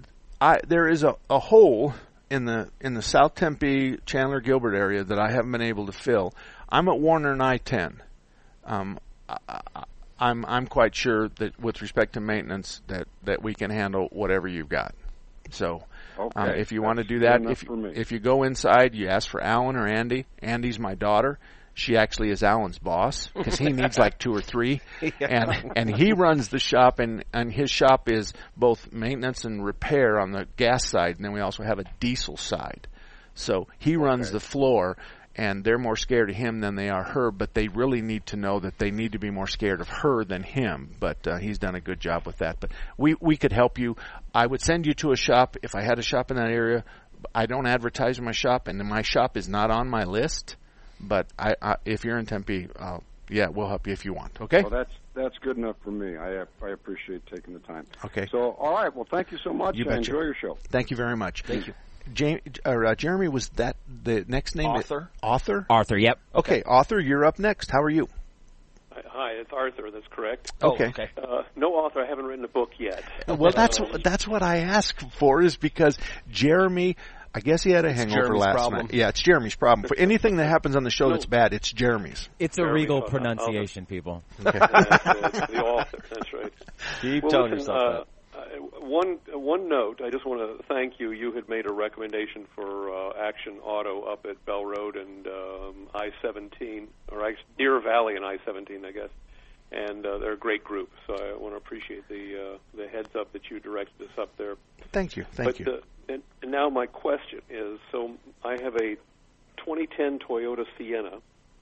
I there is a, a hole in the in the South Tempe Chandler Gilbert area that I haven't been able to fill. I'm at Warner and I ten. Um, I, I, I'm I'm quite sure that with respect to maintenance that, that we can handle whatever you've got. So okay. um, if you That's want to do that, if for me. if you go inside, you ask for Alan or Andy. Andy's my daughter. She actually is Alan's boss because he needs like two or three, yeah. and and he runs the shop, and and his shop is both maintenance and repair on the gas side, and then we also have a diesel side. So he runs okay. the floor. And they're more scared of him than they are her, but they really need to know that they need to be more scared of her than him. But uh, he's done a good job with that. But we, we could help you. I would send you to a shop if I had a shop in that area. I don't advertise in my shop, and my shop is not on my list. But I, I, if you're in Tempe, uh, yeah, we'll help you if you want. Okay? Well, that's that's good enough for me. I I appreciate taking the time. Okay. So, all right. Well, thank you so much. You I betcha. enjoy your show. Thank you very much. Thank you. James, or, uh, Jeremy, was that the next name? Arthur. Arthur? Arthur, yep. Okay, Arthur, you're up next. How are you? hi, it's Arthur. That's correct. Okay. okay. Uh, no author. I haven't written a book yet. Well, that's Uh, that's what I asked for, is because Jeremy, I guess he had a hangover Jeremy's last problem. night. Yeah, it's Jeremy's problem. For anything that happens on the show that's bad, it's Jeremy's. It's a Jeremy, regal uh, pronunciation, people. Okay. That's, uh, the author. That's right. Keep well, telling listen, yourself uh, uh, one one note. I just want to thank you. You had made a recommendation for uh, Action Auto up at Bell Road and um, I seventeen, or I, Deer Valley and I seventeen, I guess. And uh, they're a great group, so I want to appreciate the uh, the heads up that you directed us up there. Thank you. Thank but, you. Uh, and, and now my question is: so I have a twenty ten Toyota Sienna.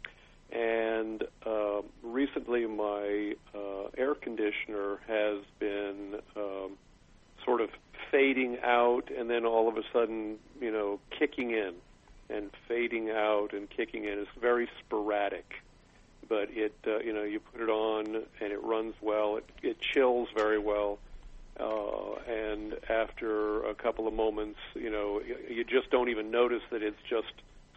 And uh, recently, my uh, air conditioner has been um, sort of fading out, and then all of a sudden, you know, kicking in, and fading out and kicking in. It's very sporadic, but it, uh, you know, you put it on and it runs well. It, it chills very well, uh, and after a couple of moments, you know, you, you just don't even notice that it's just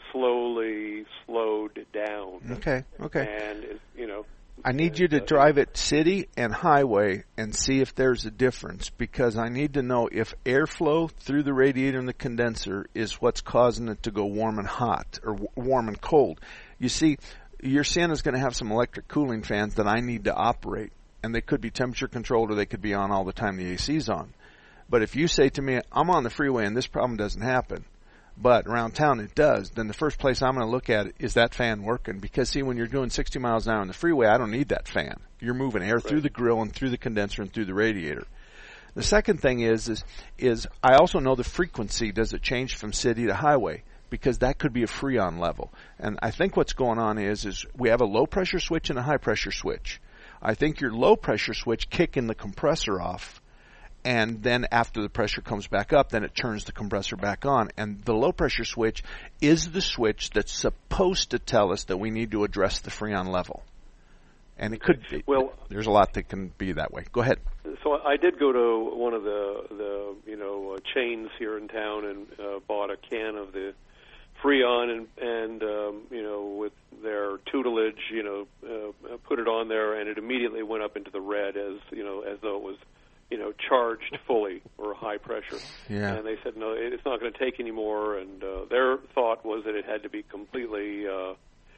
slowly slowed down. Okay, okay. And, it, you know... I need you to drive it city and highway and see if there's a difference, because I need to know if airflow through the radiator and the condenser is what's causing it to go warm and hot, or w- warm and cold. You see, your Sienna's going to have some electric cooling fans that I need to operate, and they could be temperature controlled or they could be on all the time the A C's on. But if you say to me, I'm on the freeway and this problem doesn't happen, but around town it does, then the first place I'm going to look at it is that fan working. Because, see, when you're doing sixty miles an hour on the freeway, I don't need that fan. You're moving air right. through the grill and through the condenser and through the radiator. The second thing is, is, is I also know the frequency. Does it change from city to highway? Because that could be a Freon level. And I think what's going on is, is we have a low-pressure switch and a high-pressure switch. I think your low-pressure switch kicking the compressor off, and then after the pressure comes back up, then it turns the compressor back on. And the low-pressure switch is the switch that's supposed to tell us that we need to address the Freon level. And it could be. Well, there's a lot that can be that way. Go ahead. So I did go to one of the, the you know, uh, chains here in town and uh, bought a can of the Freon and, and um, you know, with their tutelage, you know, uh, put it on there, and it immediately went up into the red as, you know, as though it was, you know, charged fully or high pressure. Yeah. And they said, no, it's not going to take any more. And uh, their thought was that it had to be completely uh,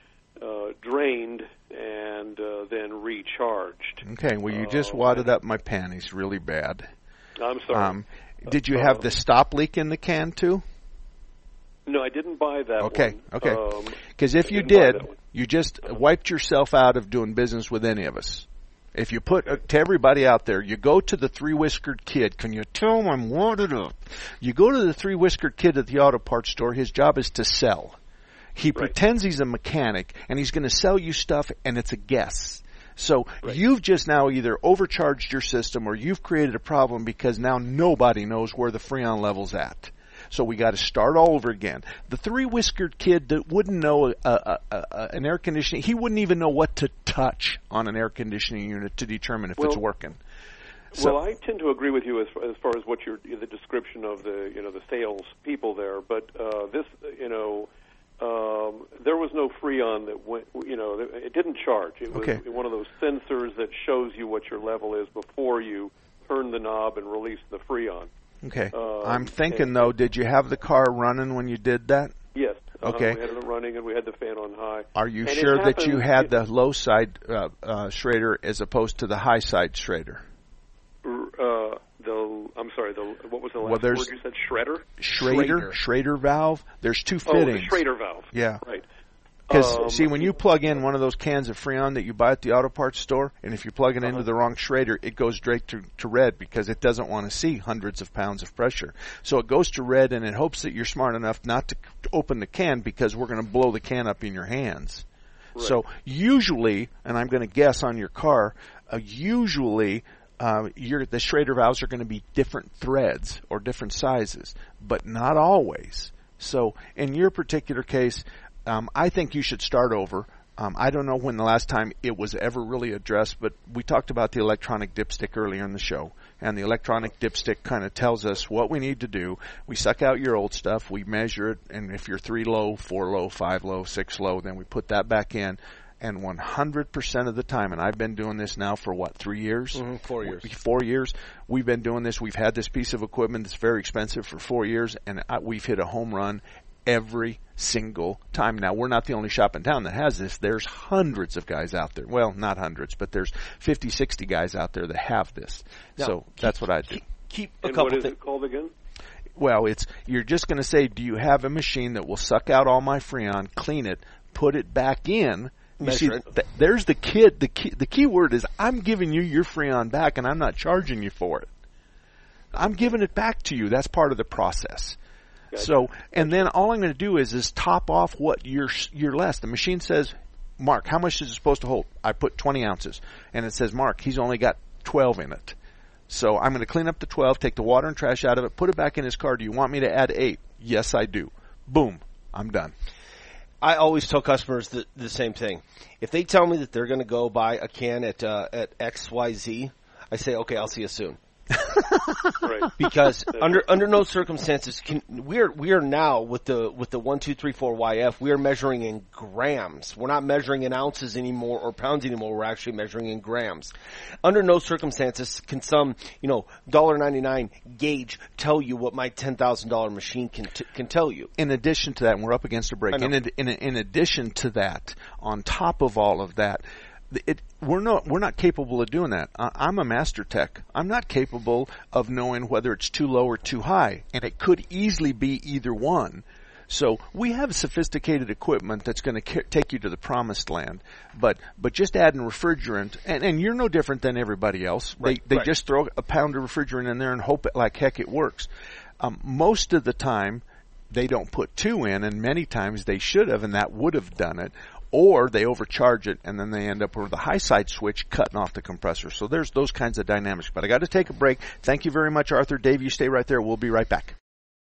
uh, drained and uh, then recharged. Okay, well, you just uh, wadded up my panties really bad. I'm sorry. Um, did you have uh, the stop leak in the can, too? No, I didn't buy that okay, one. Okay, Because um, if I you did, you just wiped yourself out of doing business with any of us. If you put, uh, to everybody out there, you go to the Three-Whiskered Kid. Can you tell him I'm wadded up? You go to the Three-Whiskered Kid at the auto parts store. His job is to sell. He right. pretends he's a mechanic, and he's going to sell you stuff, and it's a guess. So right. you've just now either overcharged your system or you've created a problem because now nobody knows where the Freon level's at. So we got to start all over again. The Three-Whiskered Kid that wouldn't know a, a, a, a, an air conditioning, he wouldn't even know what to touch on an air conditioning unit to determine if well, it's working. So, well, I tend to agree with you as far as, far as what your the description of the you know the sales people there, but uh, this you know um, there was no Freon that went you know it didn't charge. It was okay. one of those sensors that shows you what your level is before you turn the knob and release the Freon. Okay. Um, I'm thinking, though, did you have the car running when you did that? Yes. Uh-huh. Okay. We had it running, and we had the fan on high. Are you and sure happened, that you had it, the low side uh, uh, Schrader as opposed to the high side Schrader? Uh, the I'm sorry. The what was the last well, there's word you said? Shredder. Schrader. Schrader valve. There's two fittings. Oh, the Schrader valve. Yeah. Right. Because, um, see, when you plug in one of those cans of Freon that you buy at the auto parts store, and if you plug it uh-huh. into the wrong Schrader, it goes straight to, to red because it doesn't want to see hundreds of pounds of pressure. So it goes to red, and it hopes that you're smart enough not to open the can because we're going to blow the can up in your hands. Right. So usually, and I'm going to guess on your car, uh, usually uh, your, the Schrader valves are going to be different threads or different sizes, but not always. So in your particular case, Um, I think you should start over. Um, I don't know when the last time it was ever really addressed, but we talked about the electronic dipstick earlier in the show. And the electronic dipstick kind of tells us what we need to do. We suck out your old stuff, we measure it, and if you're three low, four low, five low, six low, then we put that back in. And one hundred percent of the time, and I've been doing this now for what, three years? Mm-hmm, four years. Four years. We've been doing this. We've had this piece of equipment that's very expensive for four years, and I, we've hit a home run every single time. Now, we're not the only shop in town that has this. There's hundreds of guys out there. Well, not hundreds, but there's fifty, sixty guys out there that have this. Now, so keep, that's what I do. Keep, keep a and couple what is thi- it called again? Well, it's you're just going to say, do you have a machine that will suck out all my Freon, clean it, put it back in? You see, th- there's the kid. The key, the key word is I'm giving you your Freon back, and I'm not charging you for it. I'm giving it back to you. That's part of the process. Gotcha. So, and then all I'm going to do is is top off what you're you're less. The machine says, Mark, how much is it supposed to hold? I put twenty ounces, and it says, Mark, he's only got twelve in it. So I'm going to clean up the twelve, take the water and trash out of it, put it back in his car. Do you want me to add eight? Yes, I do. Boom, I'm done. I always tell customers the, the same thing. If they tell me that they're going to go buy a can at uh, at X Y Z, I say, okay, I'll see you soon. Right. Because under under no circumstances can we are we are now with the with the one two three four Y F we are measuring in grams. We're not measuring in ounces anymore or pounds anymore. We're actually measuring in grams. Under no circumstances can some you know one dollar ninety-nine gauge tell you what my ten thousand dollar machine can t- can tell you. In addition to that, and we're up against a break. In, ad, in in addition to that, on top of all of that. It, we're not we're not capable of doing that. I'm a master tech. I'm not capable of knowing whether it's too low or too high, and it could easily be either one. So we have sophisticated equipment that's going to ca- take you to the promised land. But but just adding refrigerant, and, and you're no different than everybody else. Right, they they right. just throw a pound of refrigerant in there and hope it like heck it works. Um, most of the time, they don't put two in, and many times they should have, and that would have done it. Or they overcharge it, and then they end up with the high side switch cutting off the compressor. So there's those kinds of dynamics. But I got to take a break. Thank you very much, Arthur. Dave, you stay right there. We'll be right back.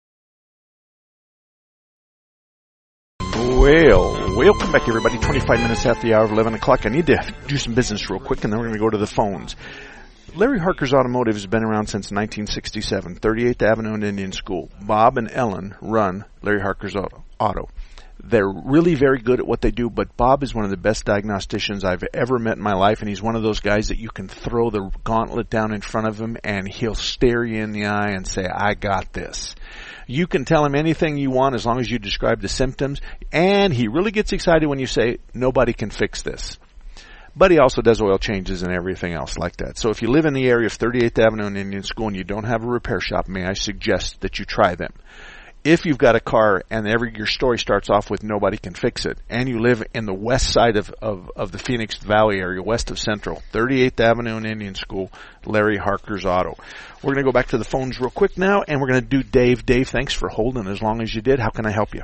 Well, welcome back, everybody. twenty-five minutes after the hour of eleven o'clock. I need to do some business real quick, and then we're going to go to the phones. Larry Harker's Automotive has been around since nineteen sixty-seven, thirty-eighth Avenue and Indian School. Bob and Ellen run Larry Harker's Auto. Auto. They're really very good at what they do, but Bob is one of the best diagnosticians I've ever met in my life, and he's one of those guys that you can throw the gauntlet down in front of him, and he'll stare you in the eye and say, I got this. You can tell him anything you want as long as you describe the symptoms, and he really gets excited when you say, nobody can fix this. But he also does oil changes and everything else like that. So if you live in the area of thirty-eighth Avenue and Indian School and you don't have a repair shop, may I suggest that you try them. If you've got a car and every your story starts off with nobody can fix it, and you live in the west side of, of, of the Phoenix Valley area, west of Central, thirty-eighth Avenue and Indian School, Larry Harker's Auto. We're going to go back to the phones real quick now, and we're going to do Dave. Dave, thanks for holding as long as you did. How can I help you?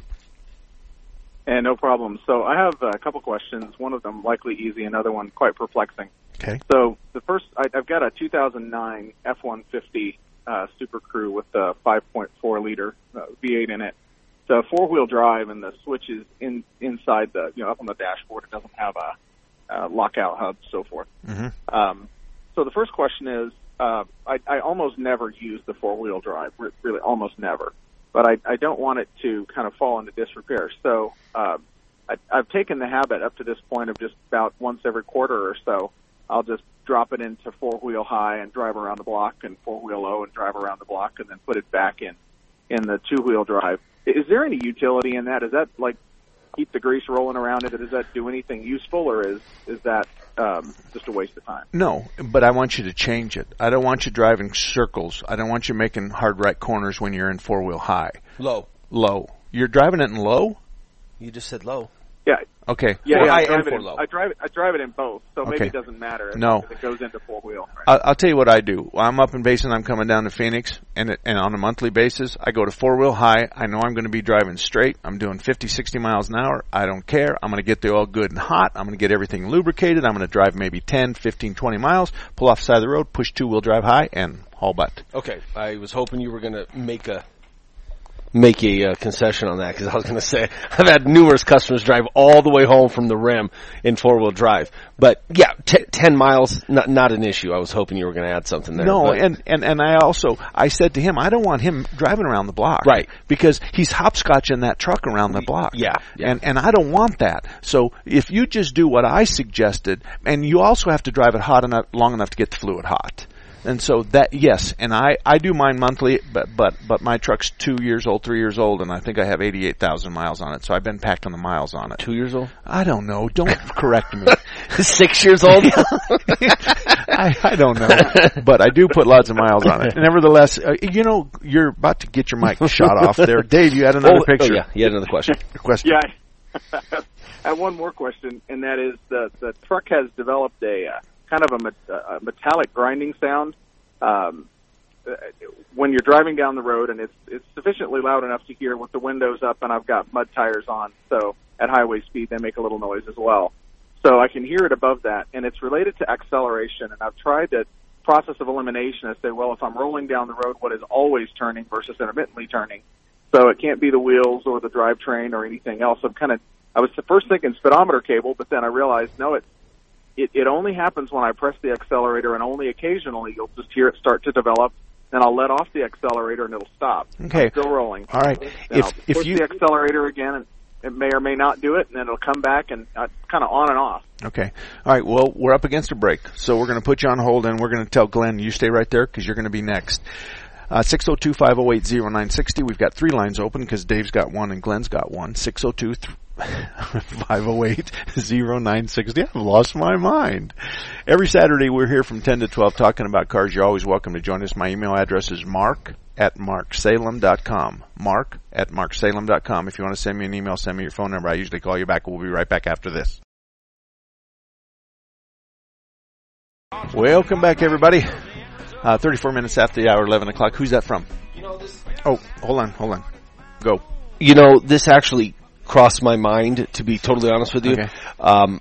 And no problem. So I have a couple questions. One of them likely easy, another one quite perplexing. Okay. So the first, I, I've got a two thousand nine F one fifty uh, Super Crew with a five point four liter uh, V eight in it. It's a four-wheel drive, and the switch is in inside the, you know, up on the dashboard. It doesn't have a, a lockout hub, so forth. Mm-hmm. Um, so the first question is, uh, I, I almost never use the four-wheel drive, really almost never. But I, I don't want it to kind of fall into disrepair. So uh, I, I've taken the habit up to this point of just about once every quarter or so, I'll just drop it into four-wheel high and drive around the block, and four-wheel low and drive around the block, and then put it back in in the two-wheel drive. Is there any utility in that? Does that, like, keep the grease rolling around it? Does that do anything useful, or is, is that um, just a waste of time? No, but I want you to change it. I don't want you driving circles. I don't want you making hard right corners when you're in four-wheel high. Low. Low. You're driving it in low? You just said low. Yeah. Okay. Yeah, Four yeah high I, drive and it four in, low. I drive it. I drive it in both, so Okay. maybe it doesn't matter. If, No. if it goes into four wheel. Right? I'll, I'll tell you what I do. I'm up in Basin. I'm coming down to Phoenix, and it, and on a monthly basis, I go to four wheel high. I know I'm going to be driving straight. I'm doing fifty, sixty miles an hour. I don't care. I'm going to get the oil good and hot. I'm going to get everything lubricated. I'm going to drive maybe ten, fifteen, twenty miles, pull off the side of the road, push two wheel drive high, and haul butt. Okay, I was hoping you were going to make a make a uh, concession on that because I was going to say I've had numerous customers drive all the way home from the rim in four-wheel drive. But yeah, t- ten miles, not not an issue. I was hoping you were going to add something there. No, but. and, and, and I also, I said to him, I don't want him driving around the block. Right. Because he's hopscotching that truck around the block. Yeah, yeah. And, and I don't want that. So if you just do what I suggested, and you also have to drive it hot enough, long enough to get the fluid hot. And so that, yes, and I, I do mine monthly, but, but, but my truck's two years old, three years old, and I think I have eighty-eight thousand miles on it, so I've been packing the miles on it. Two years old? I don't know. Don't correct me. Six years old? I, I don't know. But I do put lots of miles on it. Nevertheless, uh, you know, you're about to get your mic shot off there. Dave, you had another oh, picture. Oh, yeah, you had another question. question. Yeah. I have one more question, and that is the, the truck has developed a uh, kind of a, met- a metallic grinding sound um, when you're driving down the road, and it's it's sufficiently loud enough to hear with the windows up, and I've got mud tires on, so at highway speed they make a little noise as well. So I can hear it above that, and it's related to acceleration, and I've tried the process of elimination and say, well, if I'm rolling down the road, what is always turning versus intermittently turning? So it can't be the wheels or the drivetrain or anything else. I'm kind of I was first thinking speedometer cable, but then I realized, no, it, it it only happens when I press the accelerator, and only occasionally you'll just hear it start to develop. Then I'll let off the accelerator, and it'll stop. Okay. I'm still rolling. All right. Then If I'll if push you the accelerator again, and it may or may not do it, and then it'll come back, and uh, kind of on and off. Okay. All right. Well, we're up against a break, so we're going to put you on hold, and we're going to tell Glenn, you stay right there because you're going to be next. Uh, six oh two, five oh eight, oh nine six oh. We've got three lines open because Dave's got one and Glenn's got one. six oh two, five oh eight, oh nine six oh. I've lost my mind. Every Saturday we're here from ten to twelve talking about cars. You're always welcome to join us. My email address is mark at mark salem dot com. Mark at mark salem dot com. If you want to send me an email, send me your phone number. I usually call you back. We'll be right back after this. Welcome back, everybody. Uh, thirty-four minutes after the hour, eleven o'clock. Who's that from? You know, this... Oh, hold on, hold on. Go. You know, this actually crossed my mind, to be totally honest with you. Okay. Um,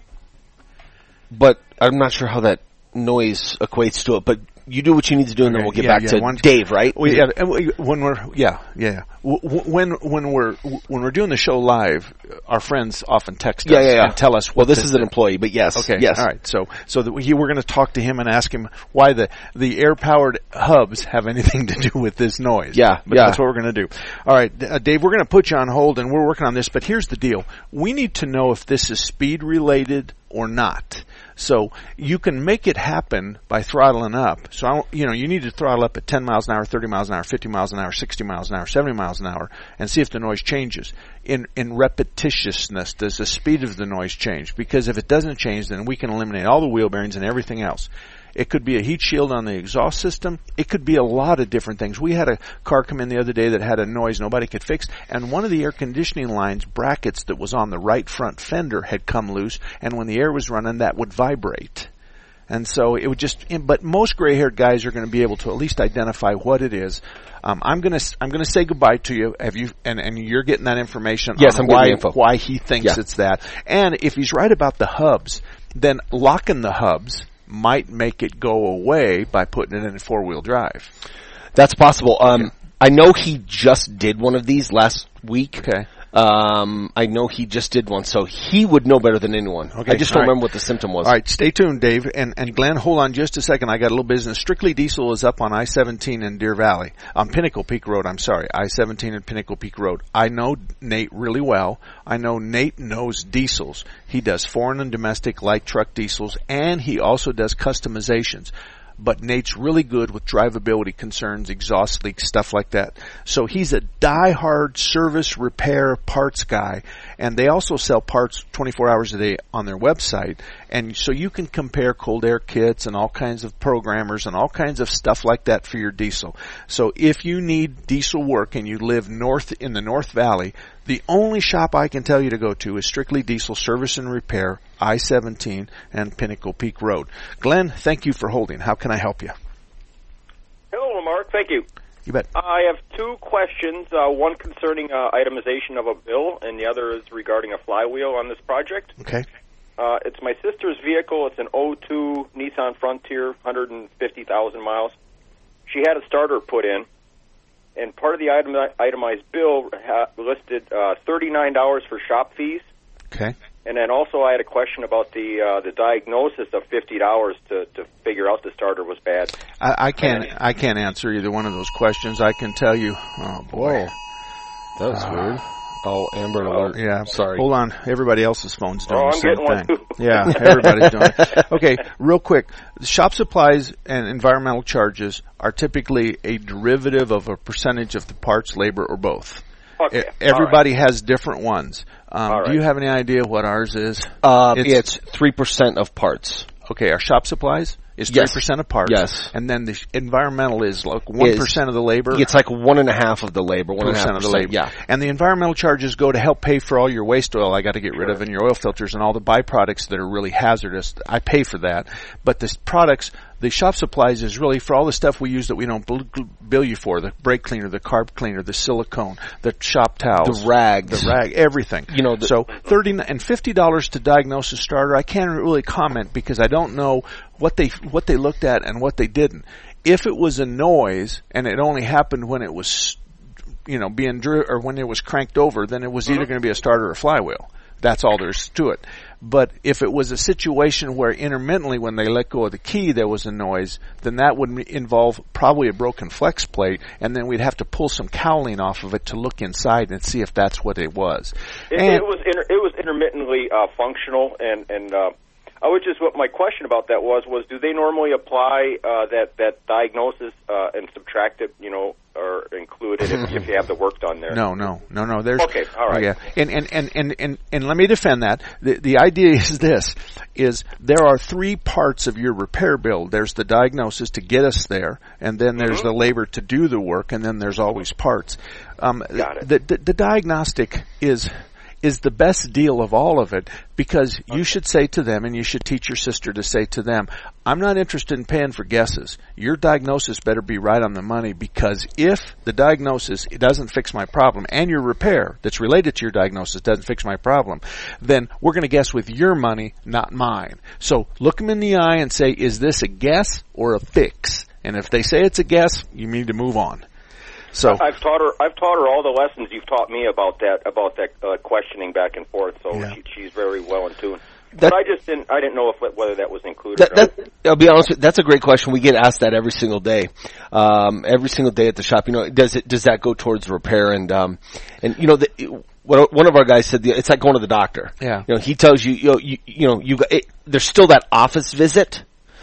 but I'm not sure how that noise equates to it. But you do what you need to do, and Okay, then we'll get yeah, back yeah, to one- Dave, right? Well, yeah, and we- when we're yeah, yeah. W- w- When when we're when we're doing the show live, our friends often text Yeah, us yeah, yeah. and tell us. Well, what this the- is an employee, but yes, Okay. yes. All right. So so that we, we're going to talk to him and ask him why the the air powered hubs have anything to do with this noise. Yeah, But yeah. that's what we're going to do. All right, uh, Dave. We're going to put you on hold, and we're working on this. But here's the deal: we need to know if this is speed related or not. So you can make it happen by throttling up. So I, don't- you know you need to throttle up at ten miles an hour, thirty miles an hour, fifty miles an hour, sixty miles an hour, seventy miles an hour, and see if the noise changes. In in repetitiousness, does the speed of the noise change? Because if it doesn't change, then we can eliminate all the wheel bearings and everything else. It could be a heat shield on the exhaust system. It could be a lot of different things. We had a car come in the other day that had a noise nobody could fix, and one of the air conditioning lines brackets that was on the right front fender had come loose, and when the air was running, that would vibrate. And so it would just, but most gray-haired guys are going to be able to at least identify what it is. Um, I'm going to, I'm going to say goodbye to you. Have you, and, and you're getting that information Yes, on I'm getting why, the info. why he thinks Yeah. it's that. And if he's right about the hubs, then locking the hubs might make it go away by putting it in four-wheel drive. That's possible. Um, I know he just did one of these last week. Okay. Um, I know he just did one, so he would know better than anyone. Okay, I just don't all right. remember what the symptom was. All right, stay tuned, Dave. And, and Glenn, hold on just a second. I got a little business. Strictly Diesel is up on I seventeen in Deer Valley. On Pinnacle Peak Road, I'm sorry. I seventeen and Pinnacle Peak Road. I know Nate really well. I know Nate knows diesels. He does foreign and domestic light truck diesels, and he also does customizations. But Nate's really good with drivability concerns, exhaust leaks, stuff like that. So he's a die-hard service repair parts guy. And they also sell parts twenty-four hours a day on their website. And so you can compare cold air kits and all kinds of programmers and all kinds of stuff like that for your diesel. So if you need diesel work and you live north in the North Valley, the only shop I can tell you to go to is Strictly Diesel Service and Repair, I seventeen and Pinnacle Peak Road. Glenn, thank you for holding. How can I help you? Hello, Mark. Thank you. You bet. I have two questions, uh, one concerning uh, itemization of a bill, and the other is regarding a flywheel on this project. Okay. Uh, it's my sister's vehicle. It's an oh two Nissan Frontier, one hundred fifty thousand miles. She had a starter put in, and part of the item, itemized bill ha- listed uh, thirty-nine dollars for shop fees. Okay. And then also I had a question about the uh, the diagnosis of fifty dollars to, to figure out the starter was bad. I, I can't I can't answer either one of those questions. I can tell you. Oh boy, that was uh, weird. Oh, Amber Alert. Yeah, sorry. Hold on. Everybody else's phone's doing oh, the I'm same getting one thing. Too. Yeah, everybody's doing it. Okay, real quick. Shop supplies and environmental charges are typically a derivative of a percentage of the parts, labor, or both. Okay. Everybody right. has different ones. Um, right. Do you have any idea what ours is? Uh, it's three percent of parts. Okay, our shop supplies is three percent yes. of parts. Yes. And then the environmental is like one percent of the labor. It's like one and a half of the labor. One percent of the labor. Yeah. And the environmental charges go to help pay for all your waste oil I got to get rid of and your oil filters and all the byproducts that are really hazardous. I pay for that. But the products, the shop supplies is really for all the stuff we use that we don't bill you for, the brake cleaner, the carb cleaner, the silicone, the shop towels. The rags. The rag, everything. You know, the, so thirty and fifty dollars to diagnose a starter, I can't really comment because I don't know what they what they looked at and what they didn't. If it was a noise and it only happened when it was, you know, being dri- or when it was cranked over, then it was either going to be a starter or a flywheel. That's all there's to it. But if it was a situation where intermittently when they let go of the key there was a noise, then that would involve probably a broken flex plate, and then we'd have to pull some cowling off of it to look inside and see if that's what it was. It, and, it was inter- it was intermittently uh, functional, and and uh, I was just what my question about that was was do they normally apply uh, that that diagnosis uh, and subtract it, you know, or include it if, if you have the work done there? No, no, no, no. There's okay, all right. Yeah, and and and and and, and let me defend that. The the idea is this: is there are three parts of your repair bill. There's the diagnosis to get us there, and then there's mm-hmm. the labor to do the work, and then there's always parts. Um, Got it. The, the the diagnostic is. is the best deal of all of it because you should say to them, and you should teach your sister to say to them, I'm not interested in paying for guesses. Your diagnosis better be right on the money because if the diagnosis doesn't fix my problem and your repair that's related to your diagnosis doesn't fix my problem, then we're going to guess with your money, not mine. So look them in the eye and say, is this a guess or a fix? And if they say it's a guess, you need to move on. So I've taught her. I've taught her all the lessons you've taught me about that, about that uh, questioning back and forth. So yeah. she, she's very well in tune. That, but I just didn't. I didn't know if whether that was included. That, or not. that, I'll be honest with you, that's a great question. We get asked that every single day, um, every single day at the shop. You know, does it does that go towards repair? And um, and you know, the, one of our guys said it's like going to the doctor. Yeah. You know, he tells you, you know, you, you know, you it, there's still that office visit.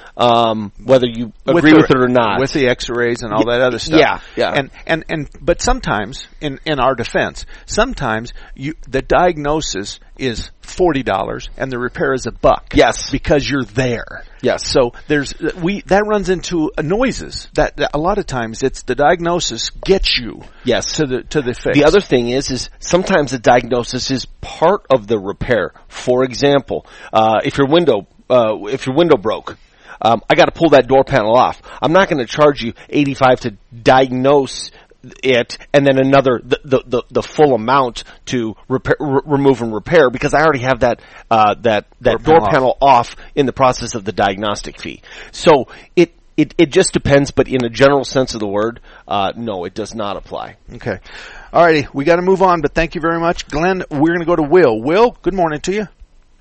Um, whether you agree with, the, with it or not, with the X-rays and all that other stuff. Yeah, yeah. And and and but sometimes, in in our defense, sometimes you the diagnosis is forty dollars and the repair is a buck. Yes, because you're there. Yes. So there's we that runs into uh, noises. That, that a lot of times it's the diagnosis gets you. Yes. To the to the fix. The other thing is is sometimes the diagnosis is part of the repair. For example, uh, if your window uh, if your window broke. Um, I got to pull that door panel off. I'm not going to charge you eighty-five to diagnose it, and then another the the the, the full amount to repair, r- remove and repair because I already have that uh, that that door, door panel off. off in the process of the diagnostic fee. So it. It it just depends, but in a general sense of the word, uh, no, it does not apply. Okay, all righty, we got to move on. But thank you very much, Glenn. We're going to go to Will. Will, good morning to you.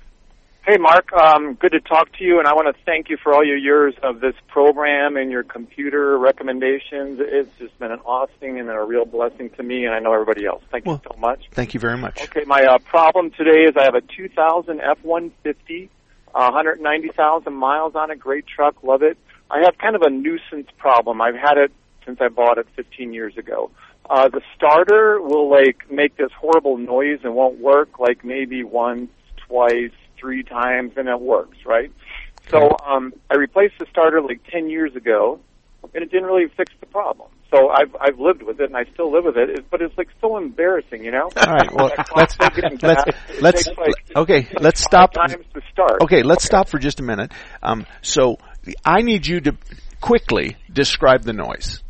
Hey, Mark. Um, good to talk to you, and I want to thank you for all your years of this program and your computer recommendations. It's just been an awesome thing and a real blessing to me, and I know everybody else. Thank well, you so much. Thank you very much. Okay, my uh, problem today is I have a two thousand F one fifty, uh, one hundred ninety thousand miles on it, great truck, love it. I have kind of a nuisance problem. I've had it since I bought it fifteen years ago. Uh, the starter will, like, make this horrible noise and won't work, like, maybe once, twice, three times, and it works, right? So um, I replaced the starter like ten years ago, and it didn't really fix the problem. So I've I've lived with it, and I still live with it, it but it's like so embarrassing, you know? All right, well, let's, let's, let's, like okay, let's stop. Times to start. Okay, let's okay. stop for just a minute. Um, so I need you to quickly describe the noise.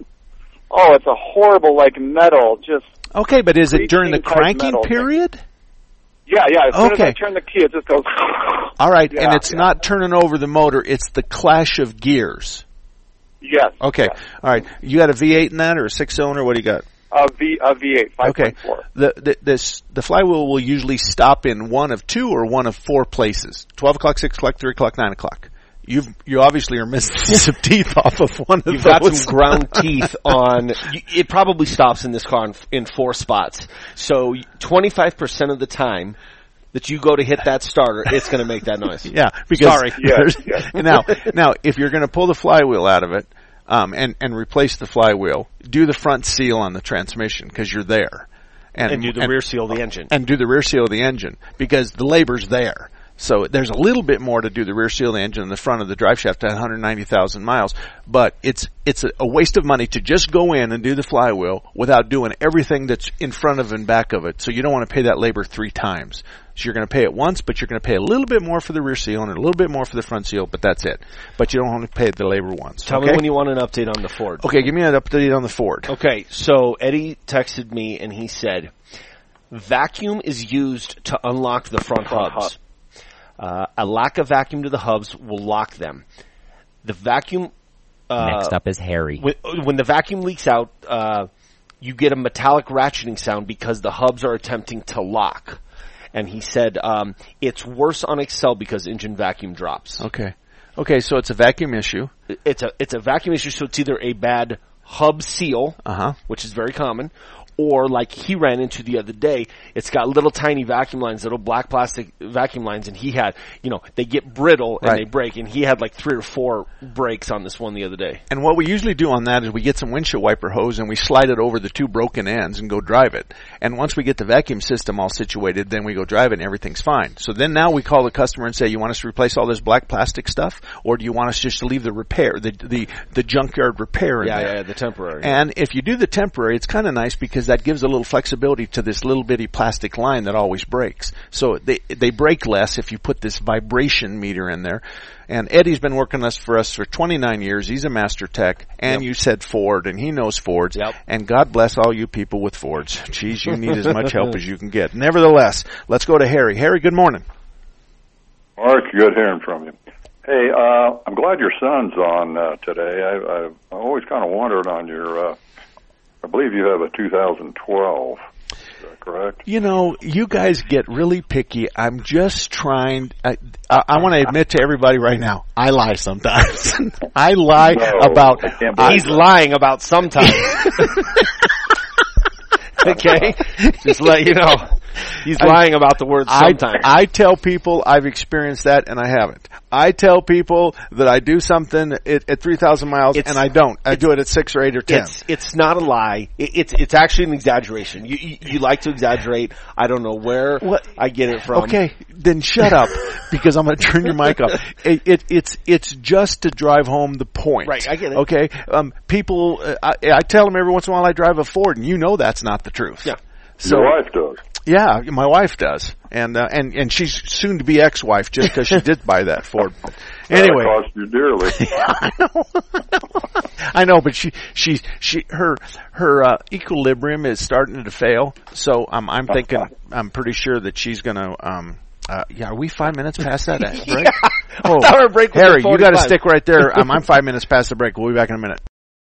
Oh, it's a horrible, like, metal, just... Okay, but is it during the cranking period? Thing. Yeah, yeah. As soon okay. as I turn the key, it just goes... All right, yeah, and it's yeah. not turning over the motor, it's the clash of gears. Yes. Okay. Yes. All right. You got a V eight in that or a six cylinder? What do you got? A V a V eight five point four. Okay. The the this the flywheel will usually stop in one of two or one of four places: twelve o'clock, six o'clock, three o'clock, nine o'clock. You've you obviously are missing some teeth off of one of You've those. got some ground teeth on. It probably stops in this car in, in four spots. So twenty-five percent of the time that you go to hit that starter, it's going to make that noise. Yeah. Because Sorry. Yes, yes. now now if you're going to pull the flywheel out of it. Um, and, and replace the flywheel, do the front seal on the transmission because you're there. And, and do the and, rear seal of the engine. And do the rear seal of the engine because the labor's there. So there's a little bit more to do the rear seal of the engine in the front of the drive shaft at one hundred ninety thousand miles. But it's it's a, a waste of money to just go in and do the flywheel without doing everything that's in front of and back of it. So you don't want to pay that labor three times. So you're going to pay it once, but you're going to pay a little bit more for the rear seal and a little bit more for the front seal, but that's it. But you don't want to pay the labor once. Tell okay? me when you want an update on the Ford. Okay, give me an update on the Ford. Okay, so Eddie texted me and he said, vacuum is used to unlock the front hubs. Uh, a lack of vacuum to the hubs will lock them. The vacuum... Uh, Next up is Harry. When, when the vacuum leaks out, uh, you get a metallic ratcheting sound because the hubs are attempting to lock. And he said um, it's worse on Excel because engine vacuum drops. Okay. Okay, so it's a vacuum issue. It's a it's a vacuum issue, so it's either a bad hub seal, uh-huh. which is very common, or like he ran into the other day, it's got little tiny vacuum lines, little black plastic vacuum lines, and he had, you know, they get brittle and right. they break, and he had like three or four breaks on this one the other day. And what we usually do on that is we get some windshield wiper hose and we slide it over the two broken ends and go drive it. And once we get the vacuum system all situated, then we go drive it and everything's fine. So then now we call the customer and say, you want us to replace all this black plastic stuff, or do you want us just to leave the repair, the the, the junkyard repair in yeah, there? Yeah, the temporary. And if you do the temporary, it's kind of nice because that gives a little flexibility to this little bitty plastic line that always breaks. So they they break less if you put this vibration meter in there. And Eddie's been working us for us for twenty-nine years. He's a master tech. And yep. you said Ford, and he knows Fords. Yep. And God bless all you people with Fords. Geez, you need as much help as you can get. Nevertheless, let's go to Harry. Harry, good morning. Mark, good hearing from you. Hey, uh, I'm glad your son's on uh, today. I, I, I always kind of wondered on your, uh, I believe you have a two thousand twelve. Is that correct? You know, you guys get really picky. I'm just trying, I, I, I want to admit to everybody right now, I lie sometimes. I lie no, about, I he's lying about sometimes. Okay? Just let you know. He's I, lying about the word sometimes. I, I tell people I've experienced that and I haven't. I tell people that I do something at, at three thousand miles it's, and I don't. I do it at six or eight or ten. It's, it's not a lie. It, it's it's actually an exaggeration. You, you you like to exaggerate. I don't know where what? I get it from. Okay, then shut up because I'm going to turn your mic off. It, it, it's it's just to drive home the point. Right, I get it. Okay, um, people, uh, I, I tell them every once in a while I drive a Ford, and you know that's not the truth. Yeah. So, your wife does. Yeah, my wife does, and uh, and and she's soon to be ex-wife just because she did buy that Ford. Anyway, that cost you dearly. I know, I know, but she she she her her uh, equilibrium is starting to fail. So I'm I'm thinking I'm pretty sure that she's gonna. Um, uh, yeah, are we five minutes past that break? Yeah. Oh, our break was Harry, you got to stick right there. Um, I'm five minutes past the break. We'll be back in a minute.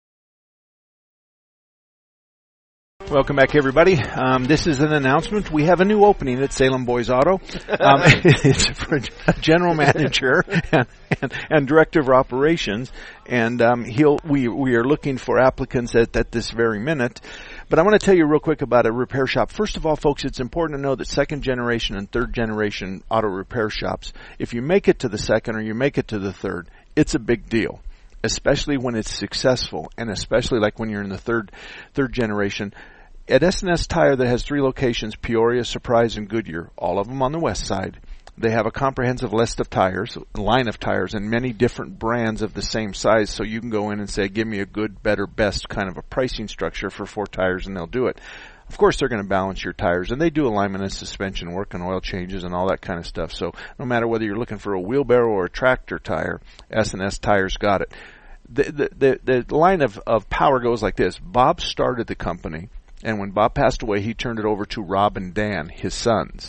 Welcome back, everybody. Um, this is an announcement. We have a new opening at Salem Boys Auto. Um, it's for a general manager and, and, and director of operations, and um, he'll. We we are looking for applicants at, at this very minute. But I want to tell you real quick about a repair shop. First of all, folks, it's important to know that second generation and third generation auto repair shops, if you make it to the second or you make it to the third, it's a big deal. Especially when it's successful, and especially like when you're in the third third generation. At S and S Tire, that has three locations, Peoria, Surprise, and Goodyear, all of them on the west side. They have a comprehensive list of tires, a line of tires, and many different brands of the same size, so you can go in and say, give me a good, better, best kind of a pricing structure for four tires, and they'll do it. Of course, they're going to balance your tires, and they do alignment and suspension work and oil changes and all that kind of stuff. So no matter whether you're looking for a wheelbarrow or a tractor tire, S and S Tires got it. The, the, the, the line of, of power goes like this. Bob started the company. And when Bob passed away, he turned it over to Rob and Dan, his sons.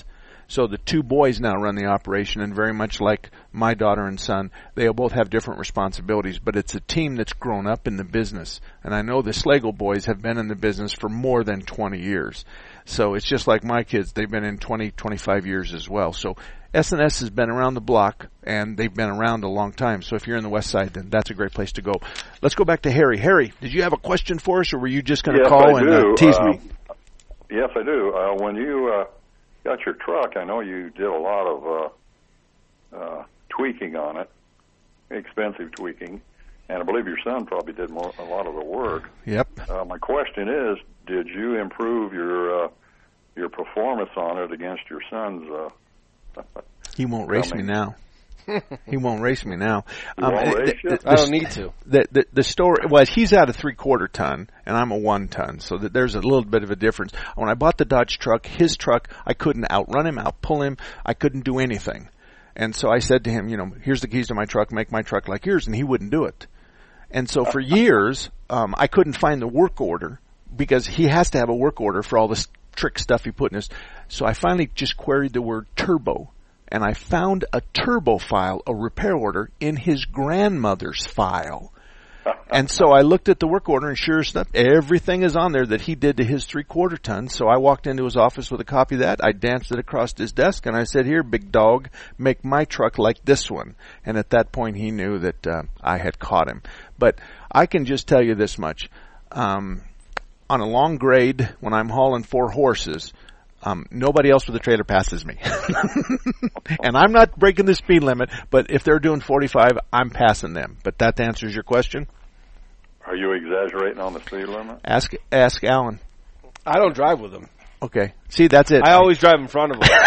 So the two boys now run the operation, and very much like my daughter and son, they both have different responsibilities, but it's a team that's grown up in the business. And I know the Slagle boys have been in the business for more than twenty years. So it's just like my kids. They've been in twenty, twenty-five years as well. So S and S has been around the block, and they've been around a long time. So if you're in the West Side, then that's a great place to go. Let's go back to Harry. Harry, did you have a question for us, or were you just going to yes, call I and do. uh, tease uh, me? Yes, I do. Uh, when you uh, got your truck, I know you did a lot of uh, uh, tweaking on it, expensive tweaking, and I believe your son probably did more, a lot of the work. Yep. Uh, my question is, did you improve your uh, your performance on it against your son's? Uh, He won't race me now. He won't race me now. He won't race you? I don't need to. The, the, the story was he's at a three-quarter ton, and I'm a one-ton, so that there's a little bit of a difference. When I bought the Dodge truck, his truck, I couldn't outrun him, outpull him. I couldn't do anything. And so I said to him, you know, here's the keys to my truck, make my truck like yours, and he wouldn't do it. And so for years, um, I couldn't find the work order because he has to have a work order for all this trick stuff he put in his. So I finally just queried the word turbo. And I found a turbo file, a repair order, in his grandmother's file. And so I looked at the work order, and sure enough, everything is on there that he did to his three-quarter ton. So I walked into his office with a copy of that. I danced it across his desk, and I said, here, big dog, make my truck like this one. And at that point, he knew that uh, I had caught him. But I can just tell you this much. Um, on a long grade, when I'm hauling four horses, Um, nobody else with a trailer passes me. And I'm not breaking the speed limit, but if they're doing forty-five, I'm passing them. But that answers your question. Are you exaggerating on the speed limit? Ask ask Alan. I don't drive with him. Okay. See, that's it. I always drive in front of him.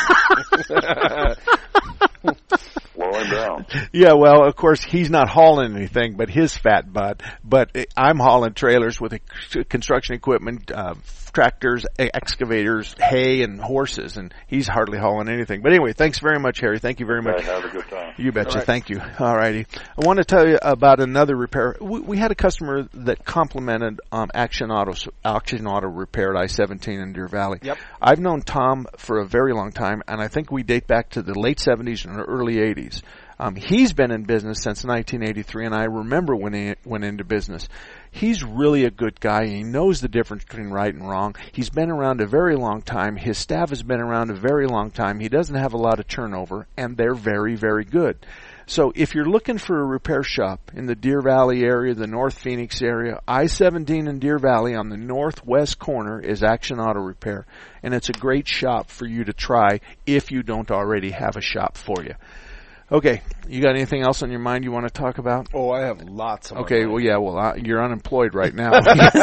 Slow him down. Yeah, well, of course, he's not hauling anything but his fat butt. But I'm hauling trailers with construction equipment, uh, tractors, excavators, hay, and horses, and he's hardly hauling anything. But anyway, thanks very much, Harry. Thank you very much. Right, have a good time. You betcha. All right. Thank you. All righty. I want to tell you about another repair. We, we had a customer that complimented um, Action Auto Action Auto Repair at I seventeen in Deer Valley. Yep. I've known Tom for a very long time, and I think we date back to the late seventies and early eighties. Um, he's been in business since nineteen eighty-three, and I remember when he went into business. He's really a good guy. He knows the difference between right and wrong. He's been around a very long time. His staff has been around a very long time. He doesn't have a lot of turnover, and they're very, very good. So if you're looking for a repair shop in the Deer Valley area, the North Phoenix area, I seventeen in Deer Valley on the northwest corner is Action Auto Repair, and it's a great shop for you to try if you don't already have a shop for you. Okay, you got anything else on your mind you want to talk about? Oh, I have lots of Okay, well, yeah, well, uh, you're unemployed right now.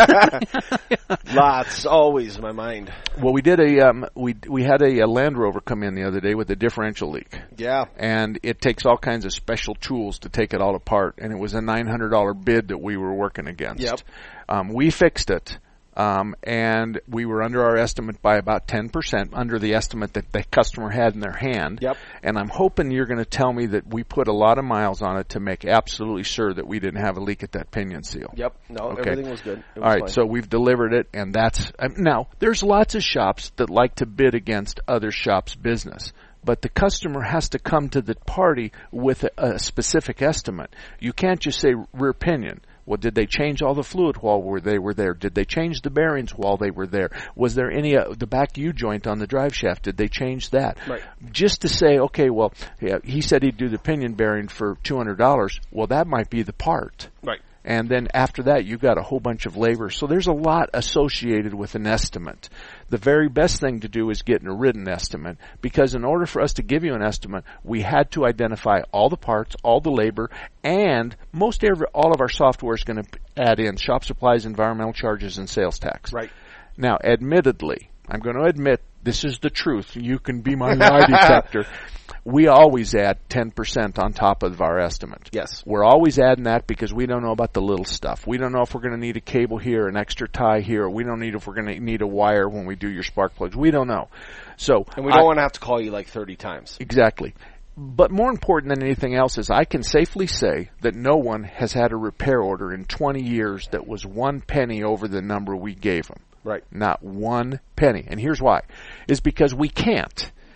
Lots, always in my mind. Well, we did a, um, we we had a, a Land Rover come in the other day with a differential leak. Yeah. And it takes all kinds of special tools to take it all apart, and it was a nine hundred dollars bid that we were working against. Yep. Um, we fixed it. Um, and we were under our estimate by about ten percent, under the estimate that the customer had in their hand. Yep. And I'm hoping you're going to tell me that we put a lot of miles on it to make absolutely sure that we didn't have a leak at that pinion seal. Yep. No, Okay. everything was good. It was All right, fine. so we've delivered it, and that's um, now there's lots of shops that like to bid against other shops' business. But the customer has to come to the party with a, a specific estimate. You can't just say rear pinion. Well, did they change all the fluid while they were there? Did they change the bearings while they were there? Was there any, uh, the back U-joint on the drive shaft, did they change that? Right. Just to say, okay, well, yeah, he said he'd do the pinion bearing for two hundred dollars. Well, that might be the part. Right. And then after that, you've got a whole bunch of labor. So there's a lot associated with an estimate. The very best thing to do is get a written estimate, because in order for us to give you an estimate, we had to identify all the parts, all the labor, and most every, all of our software is going to add in shop supplies, environmental charges, and sales tax. Right. Now, admittedly, I'm going to admit this is the truth. You can be my lie detector. We always add ten percent on top of our estimate. Yes. We're always adding that because we don't know about the little stuff. We don't know if we're going to need a cable here, an extra tie here. We don't need if we're going to need a wire when we do your spark plugs. We don't know. So And we don't I, want to have to call you like thirty times. Exactly. But more important than anything else is I can safely say that no one has had a repair order in twenty years that was one penny over the number we gave them. Right. Not one penny. And here's why. Is because we can't.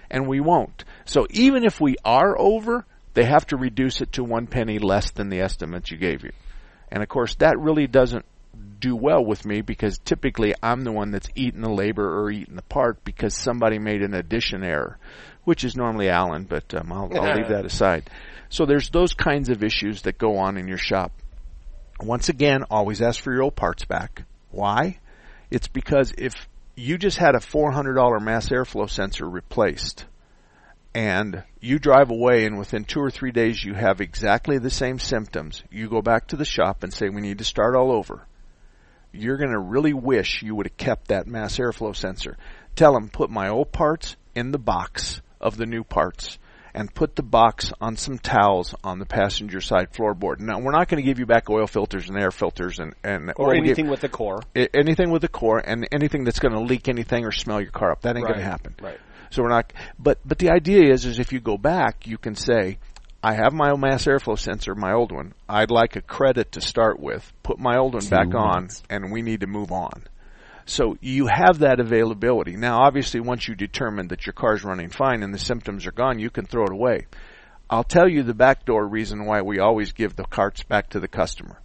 and we won't. So even if we are over, they have to reduce it to one penny less than the estimate you gave you. And of course, that really doesn't do well with me because typically I'm the one that's eating the labor or eating the part because somebody made an addition error, which is normally Alan, but um, I'll, I'll leave that aside. So there's those kinds of issues that go on in your shop. Once again, always ask for your old parts back. Why? It's because if you just had a four hundred dollars mass airflow sensor replaced and you drive away and within two or three days you have exactly the same symptoms, you go back to the shop and say, we need to start all over. You're going to really wish you would have kept that mass airflow sensor. Tell them, put my old parts in the box of the new parts and put the box on some towels on the passenger side floorboard. Now, we're not going to give you back oil filters and air filters and, and or anything give, with the core. Anything with the core and anything that's going to leak anything or smell your car up. That ain't right. going to happen. Right. So we're not, but, but the idea is, is if you go back, you can say, I have my mass airflow sensor, my old one. I'd like a credit to start with. Put my old one Two back months. on, and we need to move on. So you have that availability. Now, obviously, once you determine that your car's running fine and the symptoms are gone, you can throw it away. I'll tell you the backdoor reason why we always give the carts back to the customer.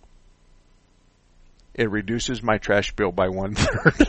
It reduces my trash bill by one-third.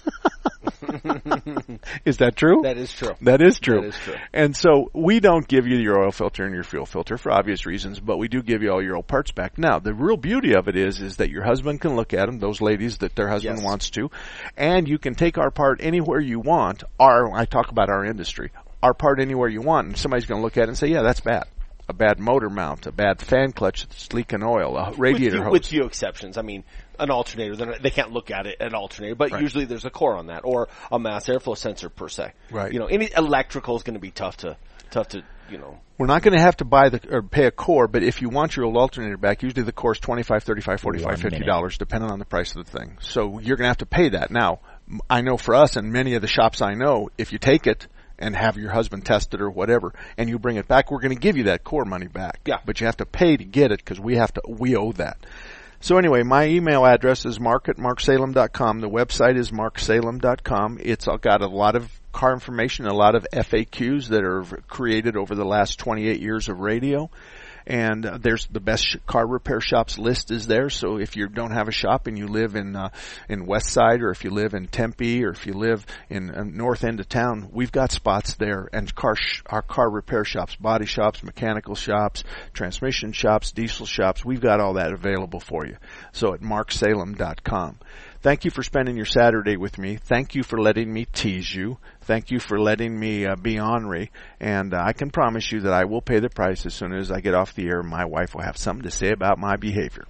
Is that true? That is true. That is true. That is true. And so we don't give you your oil filter and your fuel filter for obvious reasons, but we do give you all your old parts back. Now, the real beauty of it is, is that your husband can look at them, those ladies that their husband yes. wants to, and you can take our part anywhere you want. Our, I talk about our industry, our part anywhere you want, and somebody's going to look at it and say, yeah, that's bad. A bad motor mount, a bad fan clutch that's leaking oil, a radiator with, hose. With few exceptions. I mean, an alternator, they can't look at it, an alternator, but right. usually there's a core on that, or a mass airflow sensor per se. Right. You know, any electrical is going to be tough to, tough to, you know. We're not going to have to buy the, or pay a core, but if you want your old alternator back, usually the core is twenty-five, thirty-five, forty-five, fifty dollars, depending on the price of the thing. So you're going to have to pay that. Now, I know for us and many of the shops I know, if you take it, and have your husband test it or whatever, and you bring it back, we're going to give you that core money back. Yeah. But you have to pay to get it because we have to, we owe that. So anyway, my email address is mark at mark salem dot com. The website is mark salem dot com. It's got a lot of car information, a lot of F A Qs that are created over the last twenty-eight years of radio. And uh, there's the best sh- car repair shops list is there. So if you don't have a shop and you live in uh, in West Side, or if you live in Tempe, or if you live in uh, north end of town, we've got spots there. And car sh- our car repair shops, body shops, mechanical shops, transmission shops, diesel shops, we've got all that available for you. So at mark salem dot com. Thank you for spending your Saturday with me. Thank you for letting me tease you. Thank you for letting me uh, be ornery. And uh, I can promise you that I will pay the price as soon as I get off the air. My wife will have something to say about my behavior.